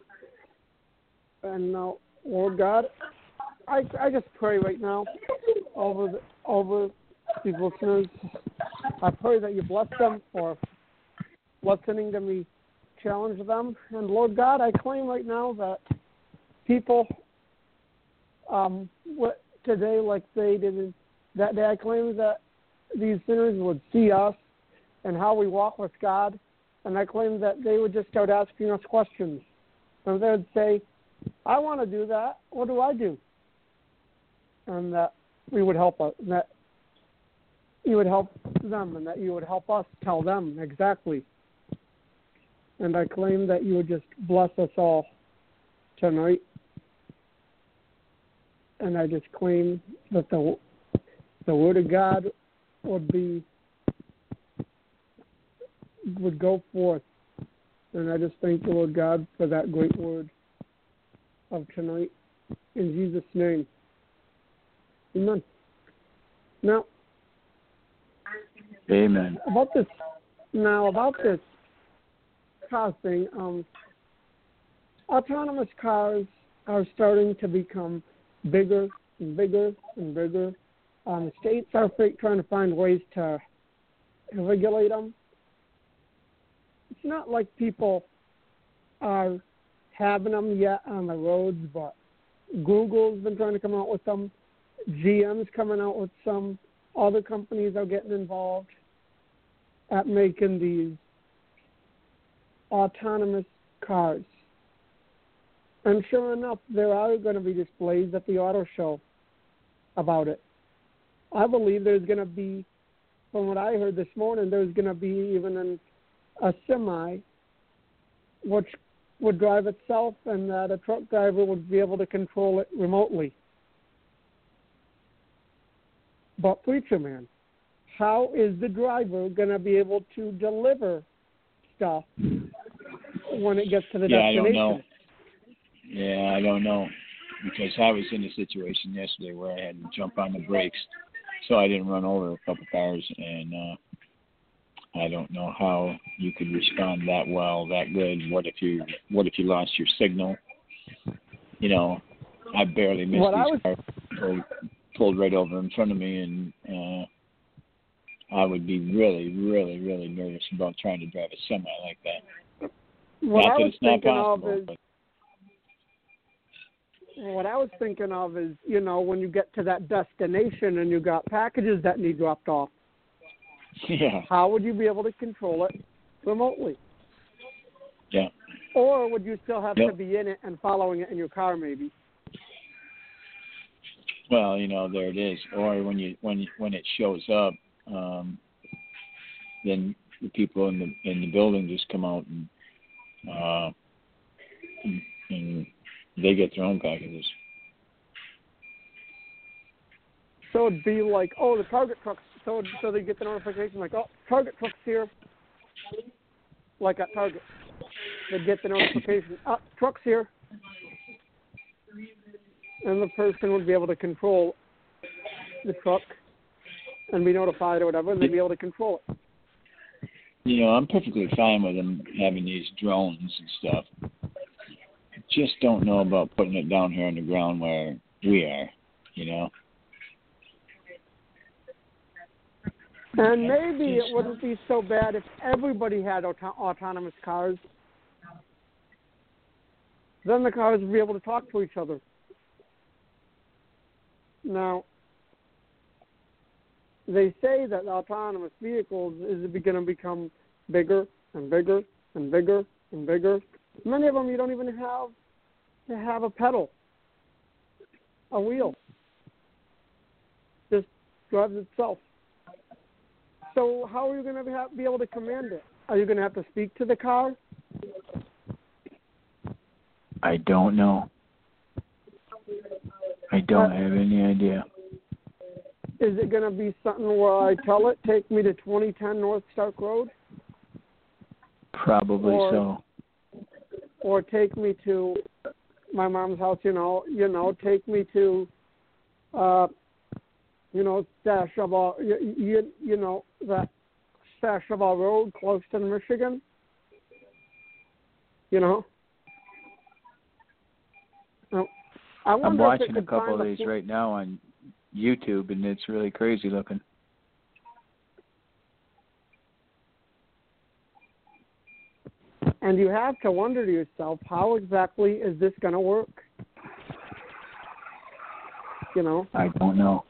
And now, Lord God, I I just pray right now over the, over these listeners I pray that you bless them for listening to me challenge them. And Lord God, I claim right now that people um, what today, like they did that day, I claim that these sinners would see us and how we walk with God, and I claim that they would just start asking us questions. And they would say, I want to do that. What do I do? And that we would help us, and that you would help them, and that you would help us tell them exactly. And I claim that you would just bless us all tonight. And I just claim that the the Word of God would be would go forth. And I just thank you, Lord God, for that great word of tonight. In Jesus' name. Amen. Now, Amen. About this, now about this car thing, um, autonomous cars are starting to become bigger and bigger and bigger. Um, states are trying to find ways to regulate them. It's not like people are having them yet on the roads, but Google's been trying to come out with them. G M's coming out with some. Other companies are getting involved at making these autonomous cars. And sure enough, there are going to be displays at the auto show about it. I believe there's going to be, from what I heard this morning, there's going to be even an, a semi which would drive itself, and that a truck driver would be able to control it remotely. But Preacher Man, how is the driver going to be able to deliver stuff when it gets to the yeah, destination? I don't know. Yeah, I don't know. Because I was in a situation yesterday where I had to jump on the brakes, so I didn't run over a couple cars, and uh, I don't know how you could respond that well, that good. What if you What if you lost your signal? You know, I barely missed what these I was, cars. Pulled, pulled right over in front of me, and uh, I would be really, really, really nervous about trying to drive a semi like that. what not I that was it's not thinking possible, of is, but what I was thinking of is, you know, when you get to that destination and you got packages that need dropped off, yeah, how would you be able to control it remotely? yeah. Or would you still have Yep. to be in it and following it in your car, maybe? Well, you know, there it is. Or when you when when it shows up, um, then the people in the in the building just come out and uh, and, and they get their own packages. So it'd be like, oh, the Target truck's, so so they get the notification like, oh, Target truck's here, like at Target. They'd get the notification, ah, truck's here. And the person would be able to control the truck and be notified or whatever, and they'd be able to control it. You know, I'm perfectly fine with them having these drones and stuff. Just don't know about putting it down here on the ground where we are, you know. And maybe it wouldn't be so bad if everybody had auto- autonomous cars. Then the cars would be able to talk to each other. Now, they say that autonomous vehicles is going to become bigger and bigger and bigger and bigger. Many of them you don't even have to have a pedal, a wheel. Just drives itself. So how are you going to be able to command it? Are you going to have to speak to the car? I don't know. I don't have any idea. Is it going to be something where I tell it, take me to twenty ten North Stark Road? Probably or, so. Or take me to my mom's house, you know, you know, take me to, uh, you know, Stashabaw, you, you, you know, that Stashabaw Road, Clouston, Michigan. You know? Now, I I'm wonder watching if it a could couple of find these the, right now on YouTube, and it's really crazy looking. And you have to wonder to yourself, how exactly is this going to work? You know? I don't know.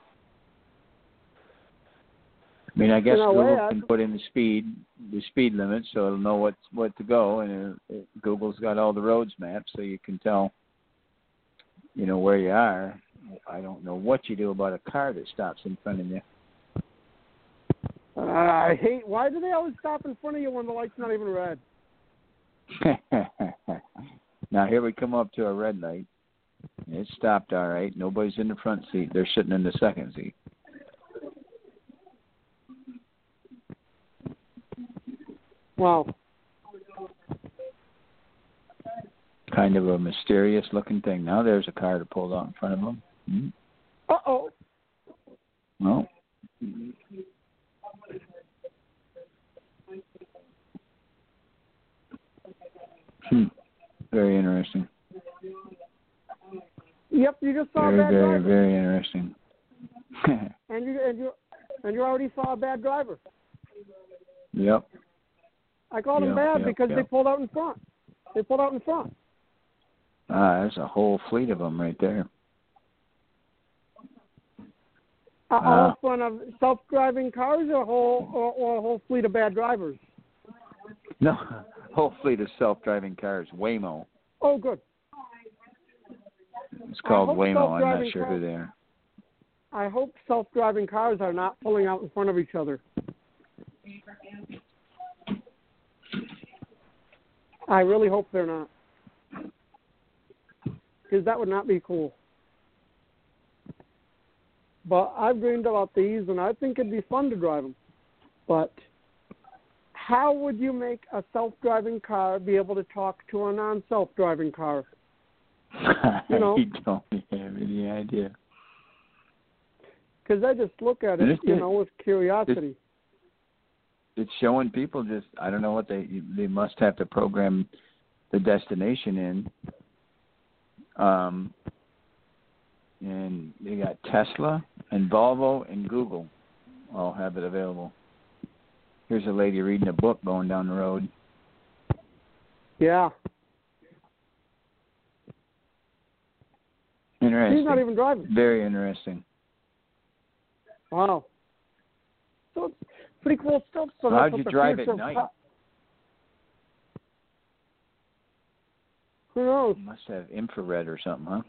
I mean, I guess In a Google way, I- can put in the speed, the speed limit, so it'll know what what to go, and it, it, Google's got all the roads mapped, so you can tell, you know, where you are. I don't know what you do about a car that stops in front of you. Uh, I hate. Why do they always stop in front of you when the light's not even red? Now here we come up to a red light. It stopped all right. Nobody's in the front seat. They're sitting in the second seat. Wow. Kind of a mysterious looking thing. Now there's a car that pulled out in front of them. Hmm. Uh oh. Well. Hmm. Very interesting. Yep, you just saw Very, a bad very, driver. very interesting. And you and you and you already saw a bad driver. Yep. I called Yep, them bad yep, because yep. they pulled out in front. They pulled out in front. Ah, there's a whole fleet of them right there. A Ah. whole fleet of self-driving cars, or a whole or, or a whole fleet of bad drivers. No, whole fleet of self-driving cars. Waymo. Oh, good. It's called hope Waymo. I'm not self-driving sure cars- who they are. I hope self-driving cars are not pulling out in front of each other. I really hope they're not, because that would not be cool. But I've dreamed about these, and I think it'd be fun to drive them. But how would you make a self-driving car be able to talk to a non-self-driving car? You know, I don't have any idea. Because I just look at it, It's you good. know, with curiosity. It's showing people just, I don't know what they, they must have to program the destination in. Um, and they got Tesla and Volvo and Google all have it available. Here's a lady reading a book going down the road. Yeah. Interesting. She's not even driving. Very interesting. Wow. So it's pretty cool stuff. So that's How'd what you the drive future at of night? car- Who knows? Must have infrared or something, huh?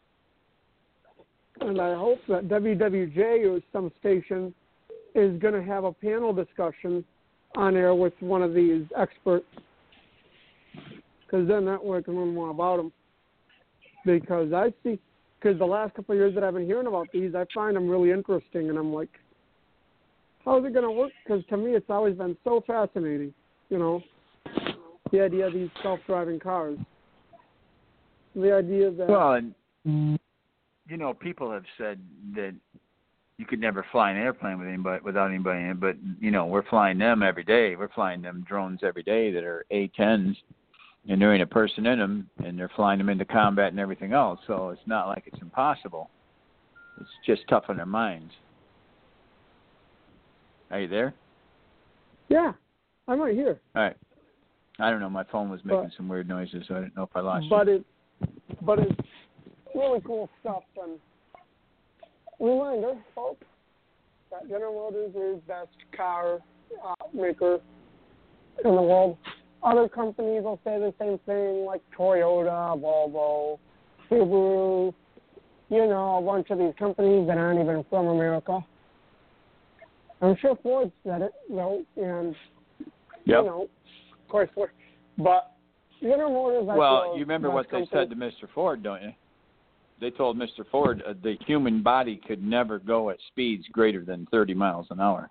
And I hope that W W J or some station is going to have a panel discussion on air with one of these experts, because then that way I can learn more about them. Because I see, because the last couple of years that I've been hearing about these, I find them really interesting, and I'm like, how is it going to work? Because to me, it's always been so fascinating, you know, the idea of these self-driving cars. The idea that... Well, and, you know, people have said that you could never fly an airplane with anybody, without anybody in it, but, you know, we're flying them every day. We're flying them drones every day that are A tens, and there ain't a person in them, and they're flying them into combat and everything else, so it's not like it's impossible. It's just tough on their minds. Are you there? Yeah, I'm right here. All right. I don't know. My phone was making But- some weird noises, so I didn't know if I lost But you. it, but it's really cool stuff. And reminder, folks, that General Motors is best car uh, maker in the world. Other companies will say the same thing, like Toyota, Volvo, Subaru. You know, a bunch of these companies that aren't even from America. I'm sure Ford said it, though, and you Yep. know, of course, Ford. But General Motors, I Well, feel, you remember best what they company. said to Mister Ford, don't you? They told Mister Ford uh, the human body could never go at speeds greater than thirty miles an hour.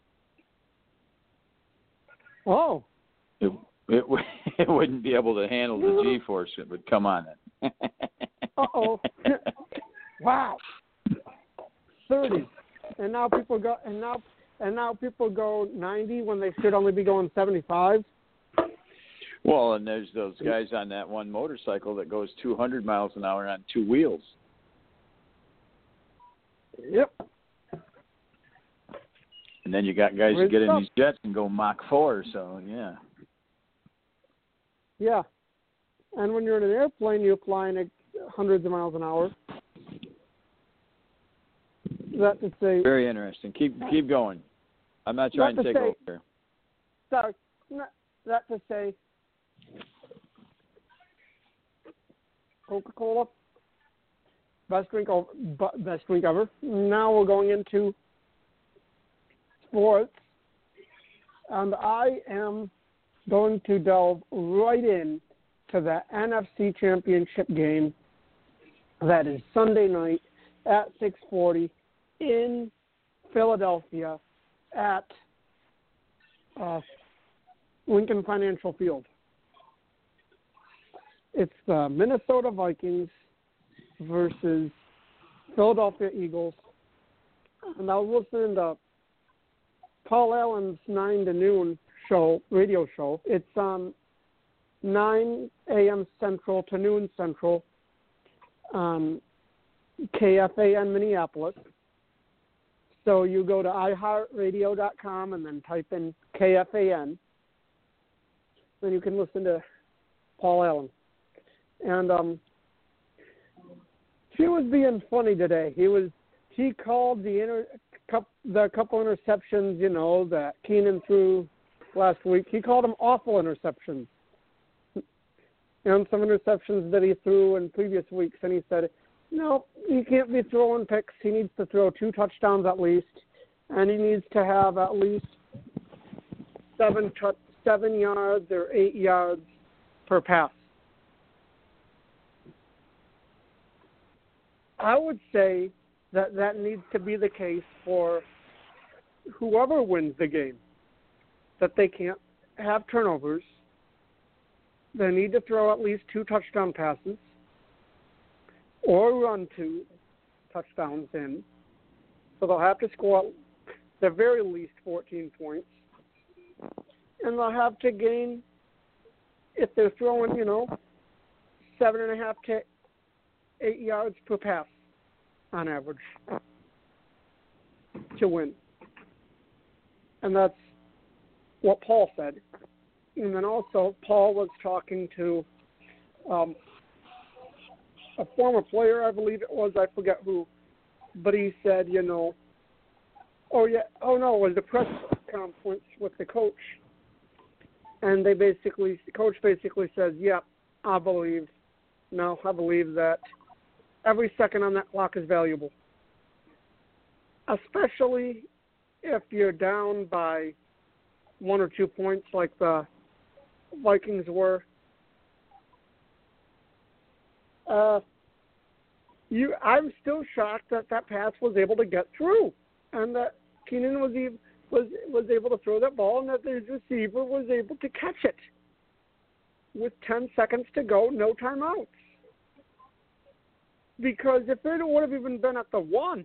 Oh, It it, w- it wouldn't be able to handle the G-force that would come on it. uh-oh. Wow. thirty. And now people go and now and now people go ninety when they should only be going seventy-five. Well, and there's those guys on that one motorcycle that goes two hundred miles an hour on two wheels. Yep. And then you got guys Great that get in stuff. these jets and go Mach four, so yeah. Yeah. And when you're in an airplane, you're flying at hundreds of miles an hour. That to say, very interesting. Keep keep going. I'm not trying not to, to take say, over here. Sorry, not, that to say, Coca-Cola, best drink, of, best drink ever. Now we're going into sports, and I am going to delve right in to the N F C Championship game that is Sunday night at six forty in Philadelphia at uh, Lincoln Financial Field. It's the Minnesota Vikings versus Philadelphia Eagles. And I was listening to Paul Allen's nine to noon show, radio show. It's um, nine a.m. Central to noon Central, um, K F A N Minneapolis. So you go to i heart radio dot com and then type in K F A N. Then you can listen to Paul Allen. And um, he was being funny today. He was he called the inter, the couple interceptions, you know, that Keenan threw last week. He called them awful interceptions. And some interceptions that he threw in previous weeks, and he said, no, he can't be throwing picks. He needs to throw two touchdowns at least, and he needs to have at least seven t- seven yards or eight yards per pass. I would say that that needs to be the case for whoever wins the game, that they can't have turnovers. They need to throw at least two touchdown passes or run two touchdowns in. So they'll have to score at the very least fourteen points. And they'll have to gain, if they're throwing, you know, seven and a half to eight yards per pass on average to win. And that's what Paul said. And then also, Paul was talking to um, a former player, I believe it was, I forget who, but he said, you know, oh, yeah, oh, no, it was the press conference with the coach. And they basically, the coach basically says, yeah, I believe, no, I believe that every second on that clock is valuable, especially if you're down by one or two points like the Vikings were. Uh, you, I'm still shocked that that pass was able to get through, and that Keenan was even, was was able to throw that ball, and that the receiver was able to catch it with ten seconds to go, no timeouts. Because if it would have even been at the one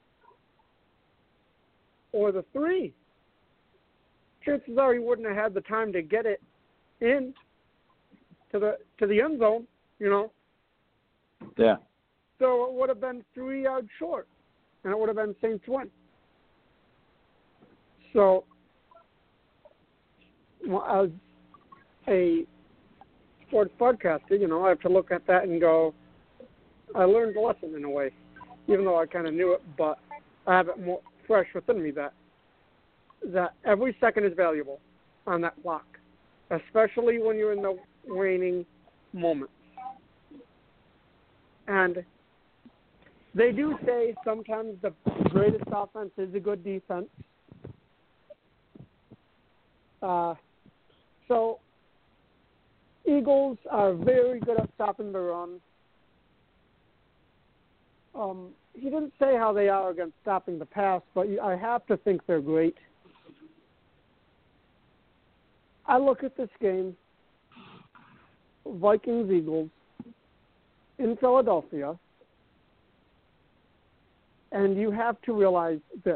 or the three, chances are he wouldn't have had the time to get it in to the to the end zone, you know. Yeah. So it would have been three yards short, and it would have been Saints win. So, well, as a sports podcaster, you know, I have to look at that and go, I learned a lesson in a way, even though I kind of knew it, but I have it more fresh within me that that every second is valuable on that clock, especially when you're in the waning moments. And they do say sometimes the greatest offense is a good defense. Uh, so Eagles are very good at stopping the run. Um, he didn't say how they are against stopping the pass, but I have to think they're great. I look at this game, Vikings-Eagles, in Philadelphia, and you have to realize this.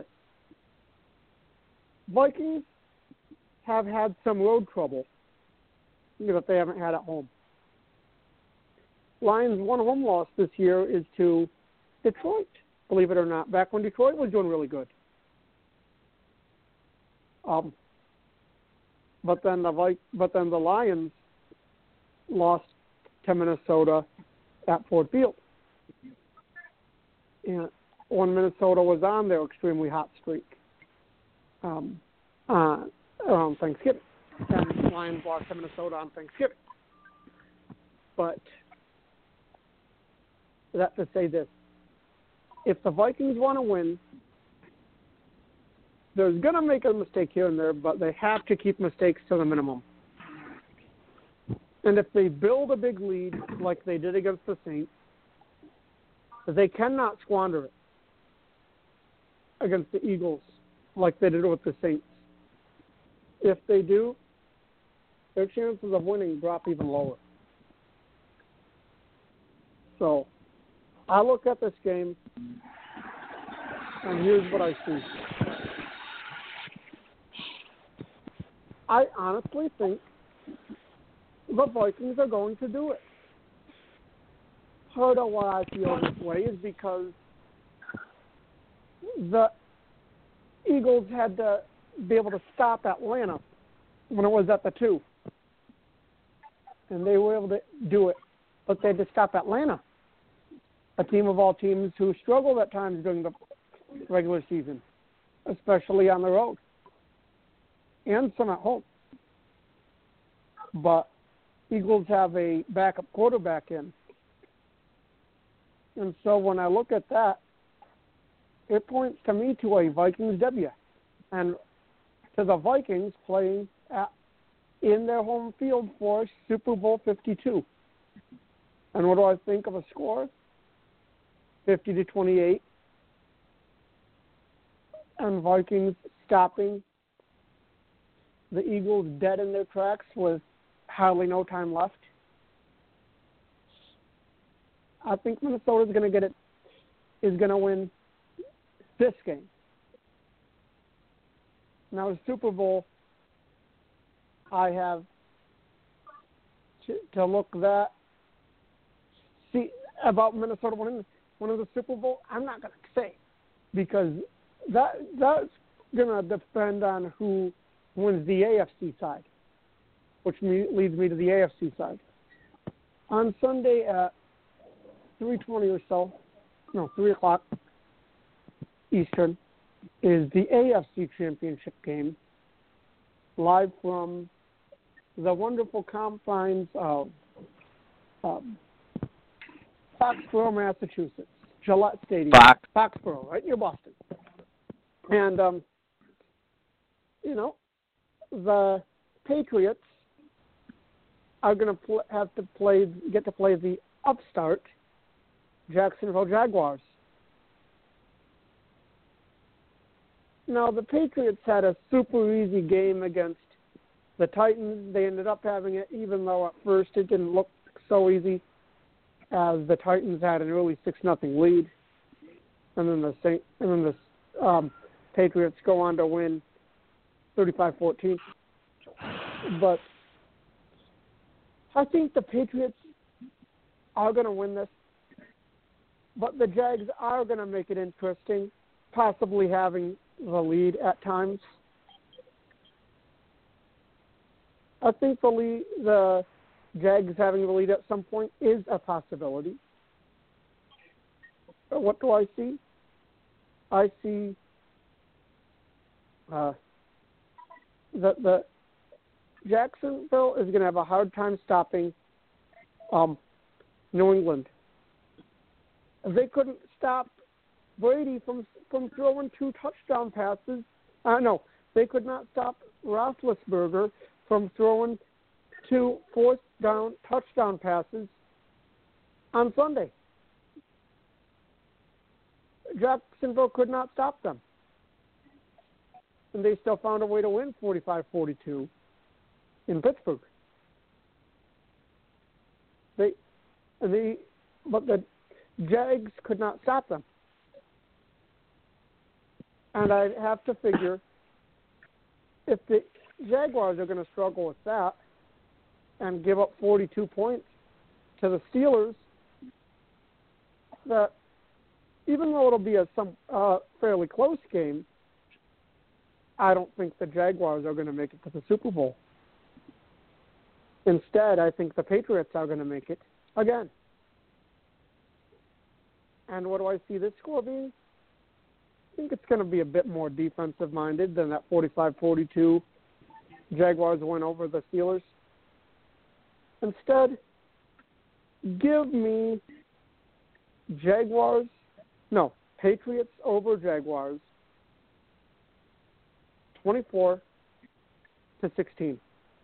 Vikings have had some road trouble that they haven't had at home. Lions' one home loss this year is to Detroit, believe it or not, back when Detroit was doing really good. Um, but then the but then the Lions lost to Minnesota at Ford Field. And when Minnesota was on their extremely hot streak um, uh, on Thanksgiving. And the Lions lost to Minnesota on Thanksgiving. But that to say this, if the Vikings want to win, they're going to make a mistake here and there, but they have to keep mistakes to the minimum. And if they build a big lead like they did against the Saints, they cannot squander it against the Eagles like they did with the Saints. If they do, their chances of winning drop even lower. So I look at this game, and here's what I see. I honestly think the Vikings are going to do it. Part of why I feel this way is because the Eagles had to be able to stop Atlanta when it was at the two. And they were able to do it, but they had to stop Atlanta, a team of all teams who struggled at times during the regular season, especially on the road, and some at home. But Eagles have a backup quarterback in. And so when I look at that, it points to me to a Vikings W. And to the Vikings playing at, in their home field for Super Bowl fifty-two. And what do I think of a score? fifty to twenty-eight. And Vikings stopping the Eagles dead in their tracks with hardly no time left. I think Minnesota's going to get it, is going to win this game. Now, the Super Bowl, I have to, to look that, see, about Minnesota winning, winning the Super Bowl, I'm not going to say, because that that's going to depend on who wins the A F C side, which me, leads me to the A F C side. On Sunday at three twenty or so, no, three o'clock Eastern, is the A F C Championship game, live from the wonderful confines of um, Foxborough, Massachusetts, Gillette Stadium, Fox. Foxborough, right near Boston. And, um, you know, the Patriots are going to pl- have to play, get to play the upstart Jacksonville Jaguars. Now, the Patriots had a super easy game against the Titans. They ended up having it, even though at first it didn't look so easy, as the Titans had an early six nothing lead. And then the Saint, and then the um, Patriots go on to win thirty-five fourteen. But I think the Patriots are going to win this. But the Jags are going to make it interesting, possibly having the lead at times. I think the lead, the Jags having the lead at some point is a possibility. But what do I see? I see uh, that the Jacksonville is going to have a hard time stopping um, New England. They couldn't stop Brady from from throwing two touchdown passes. Uh, no, they could not stop Roethlisberger from throwing two fourth down touchdown passes on Sunday. Jacksonville could not stop them. And they still found a way to win forty-five forty-two in Pittsburgh. They, and they, but the Jags could not stop them. And I have to figure if the Jaguars are going to struggle with that and give up forty-two points to the Steelers, that even though it'll be a some uh, fairly close game, I don't think the Jaguars are going to make it to the Super Bowl. Instead, I think the Patriots are going to make it again. And what do I see this score being? I think it's going to be a bit more defensive-minded than that forty-five forty-two Jaguars win over the Steelers. Instead, give me Jaguars, no, Patriots over Jaguars, twenty-four to sixteen.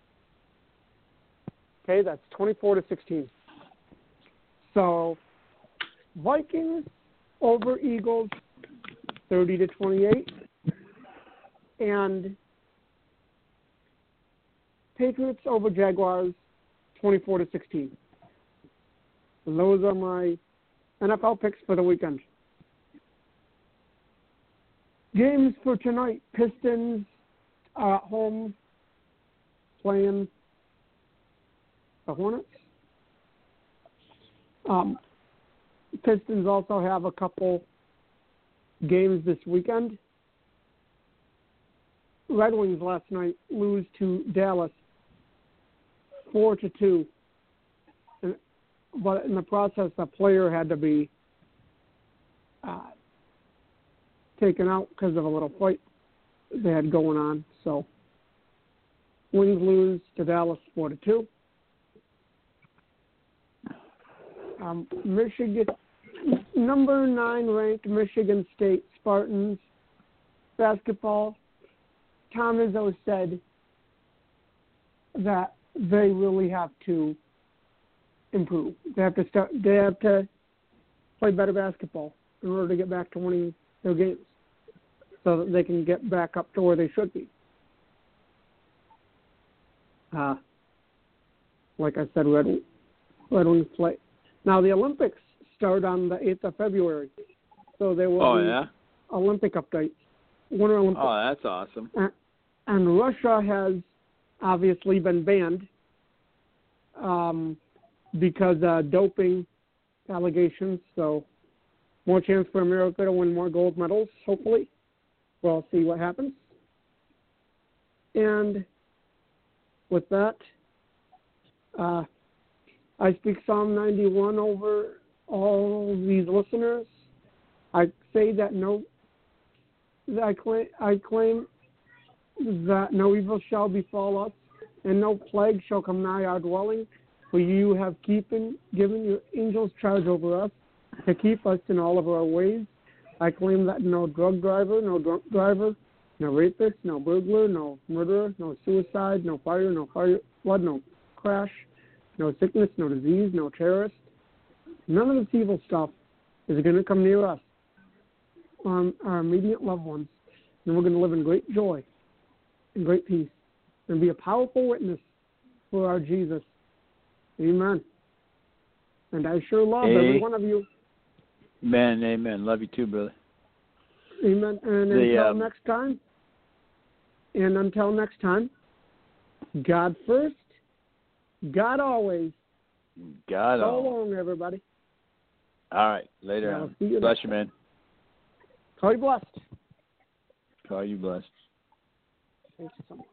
Okay, that's twenty-four to sixteen. So, Vikings over Eagles, thirty to twenty-eight, and Patriots over Jaguars, twenty-four to sixteen. And those are my N F L picks for the weekend. Games for tonight: Pistons are at home playing the Hornets. Um, Pistons also have a couple games this weekend. Red Wings last night lose to Dallas four to two, and, but in the process, a player had to be uh, taken out because of a little fight they had going on. So, Wings lose to Dallas four to two. Um, Michigan, number nine ranked Michigan State Spartans basketball. Tom Izzo said that they really have to improve. They have to start. They have to play better basketball in order to get back to winning their games, so that they can get back up to where they should be. Uh, like I said, Red, Red Wings play. Now, the Olympics start on the eighth of February, so there will Oh, be yeah? Olympic updates. Winter Olympics. Oh, that's awesome. Uh, and Russia has obviously been banned um, because of doping allegations, so more chance for America to win more gold medals, hopefully. We'll see what happens. And with that, uh, I speak Psalm ninety-one over all these listeners. I say that no, that I claim, I claim that no evil shall befall us, and no plague shall come nigh our dwelling. For you have keeping, given your angels charge over us to keep us in all of our ways. I claim that no drug driver, no drunk driver, no rapist, no burglar, no murderer, no suicide, no fire, no fire, flood, no crash, no sickness, no disease, no terrorist. None of this evil stuff is going to come near us, um, our immediate loved ones. And we're going to live in great joy and great peace and be a powerful witness for our Jesus. Amen. And I sure love hey. every one of you. Amen, amen. Love you too, brother. Amen. And the, until um, next time, and until next time, God first, God always. God So all. long, everybody. All right, later I'll on. see you Bless next you, man. Call you blessed. Call you blessed. Thank you so much.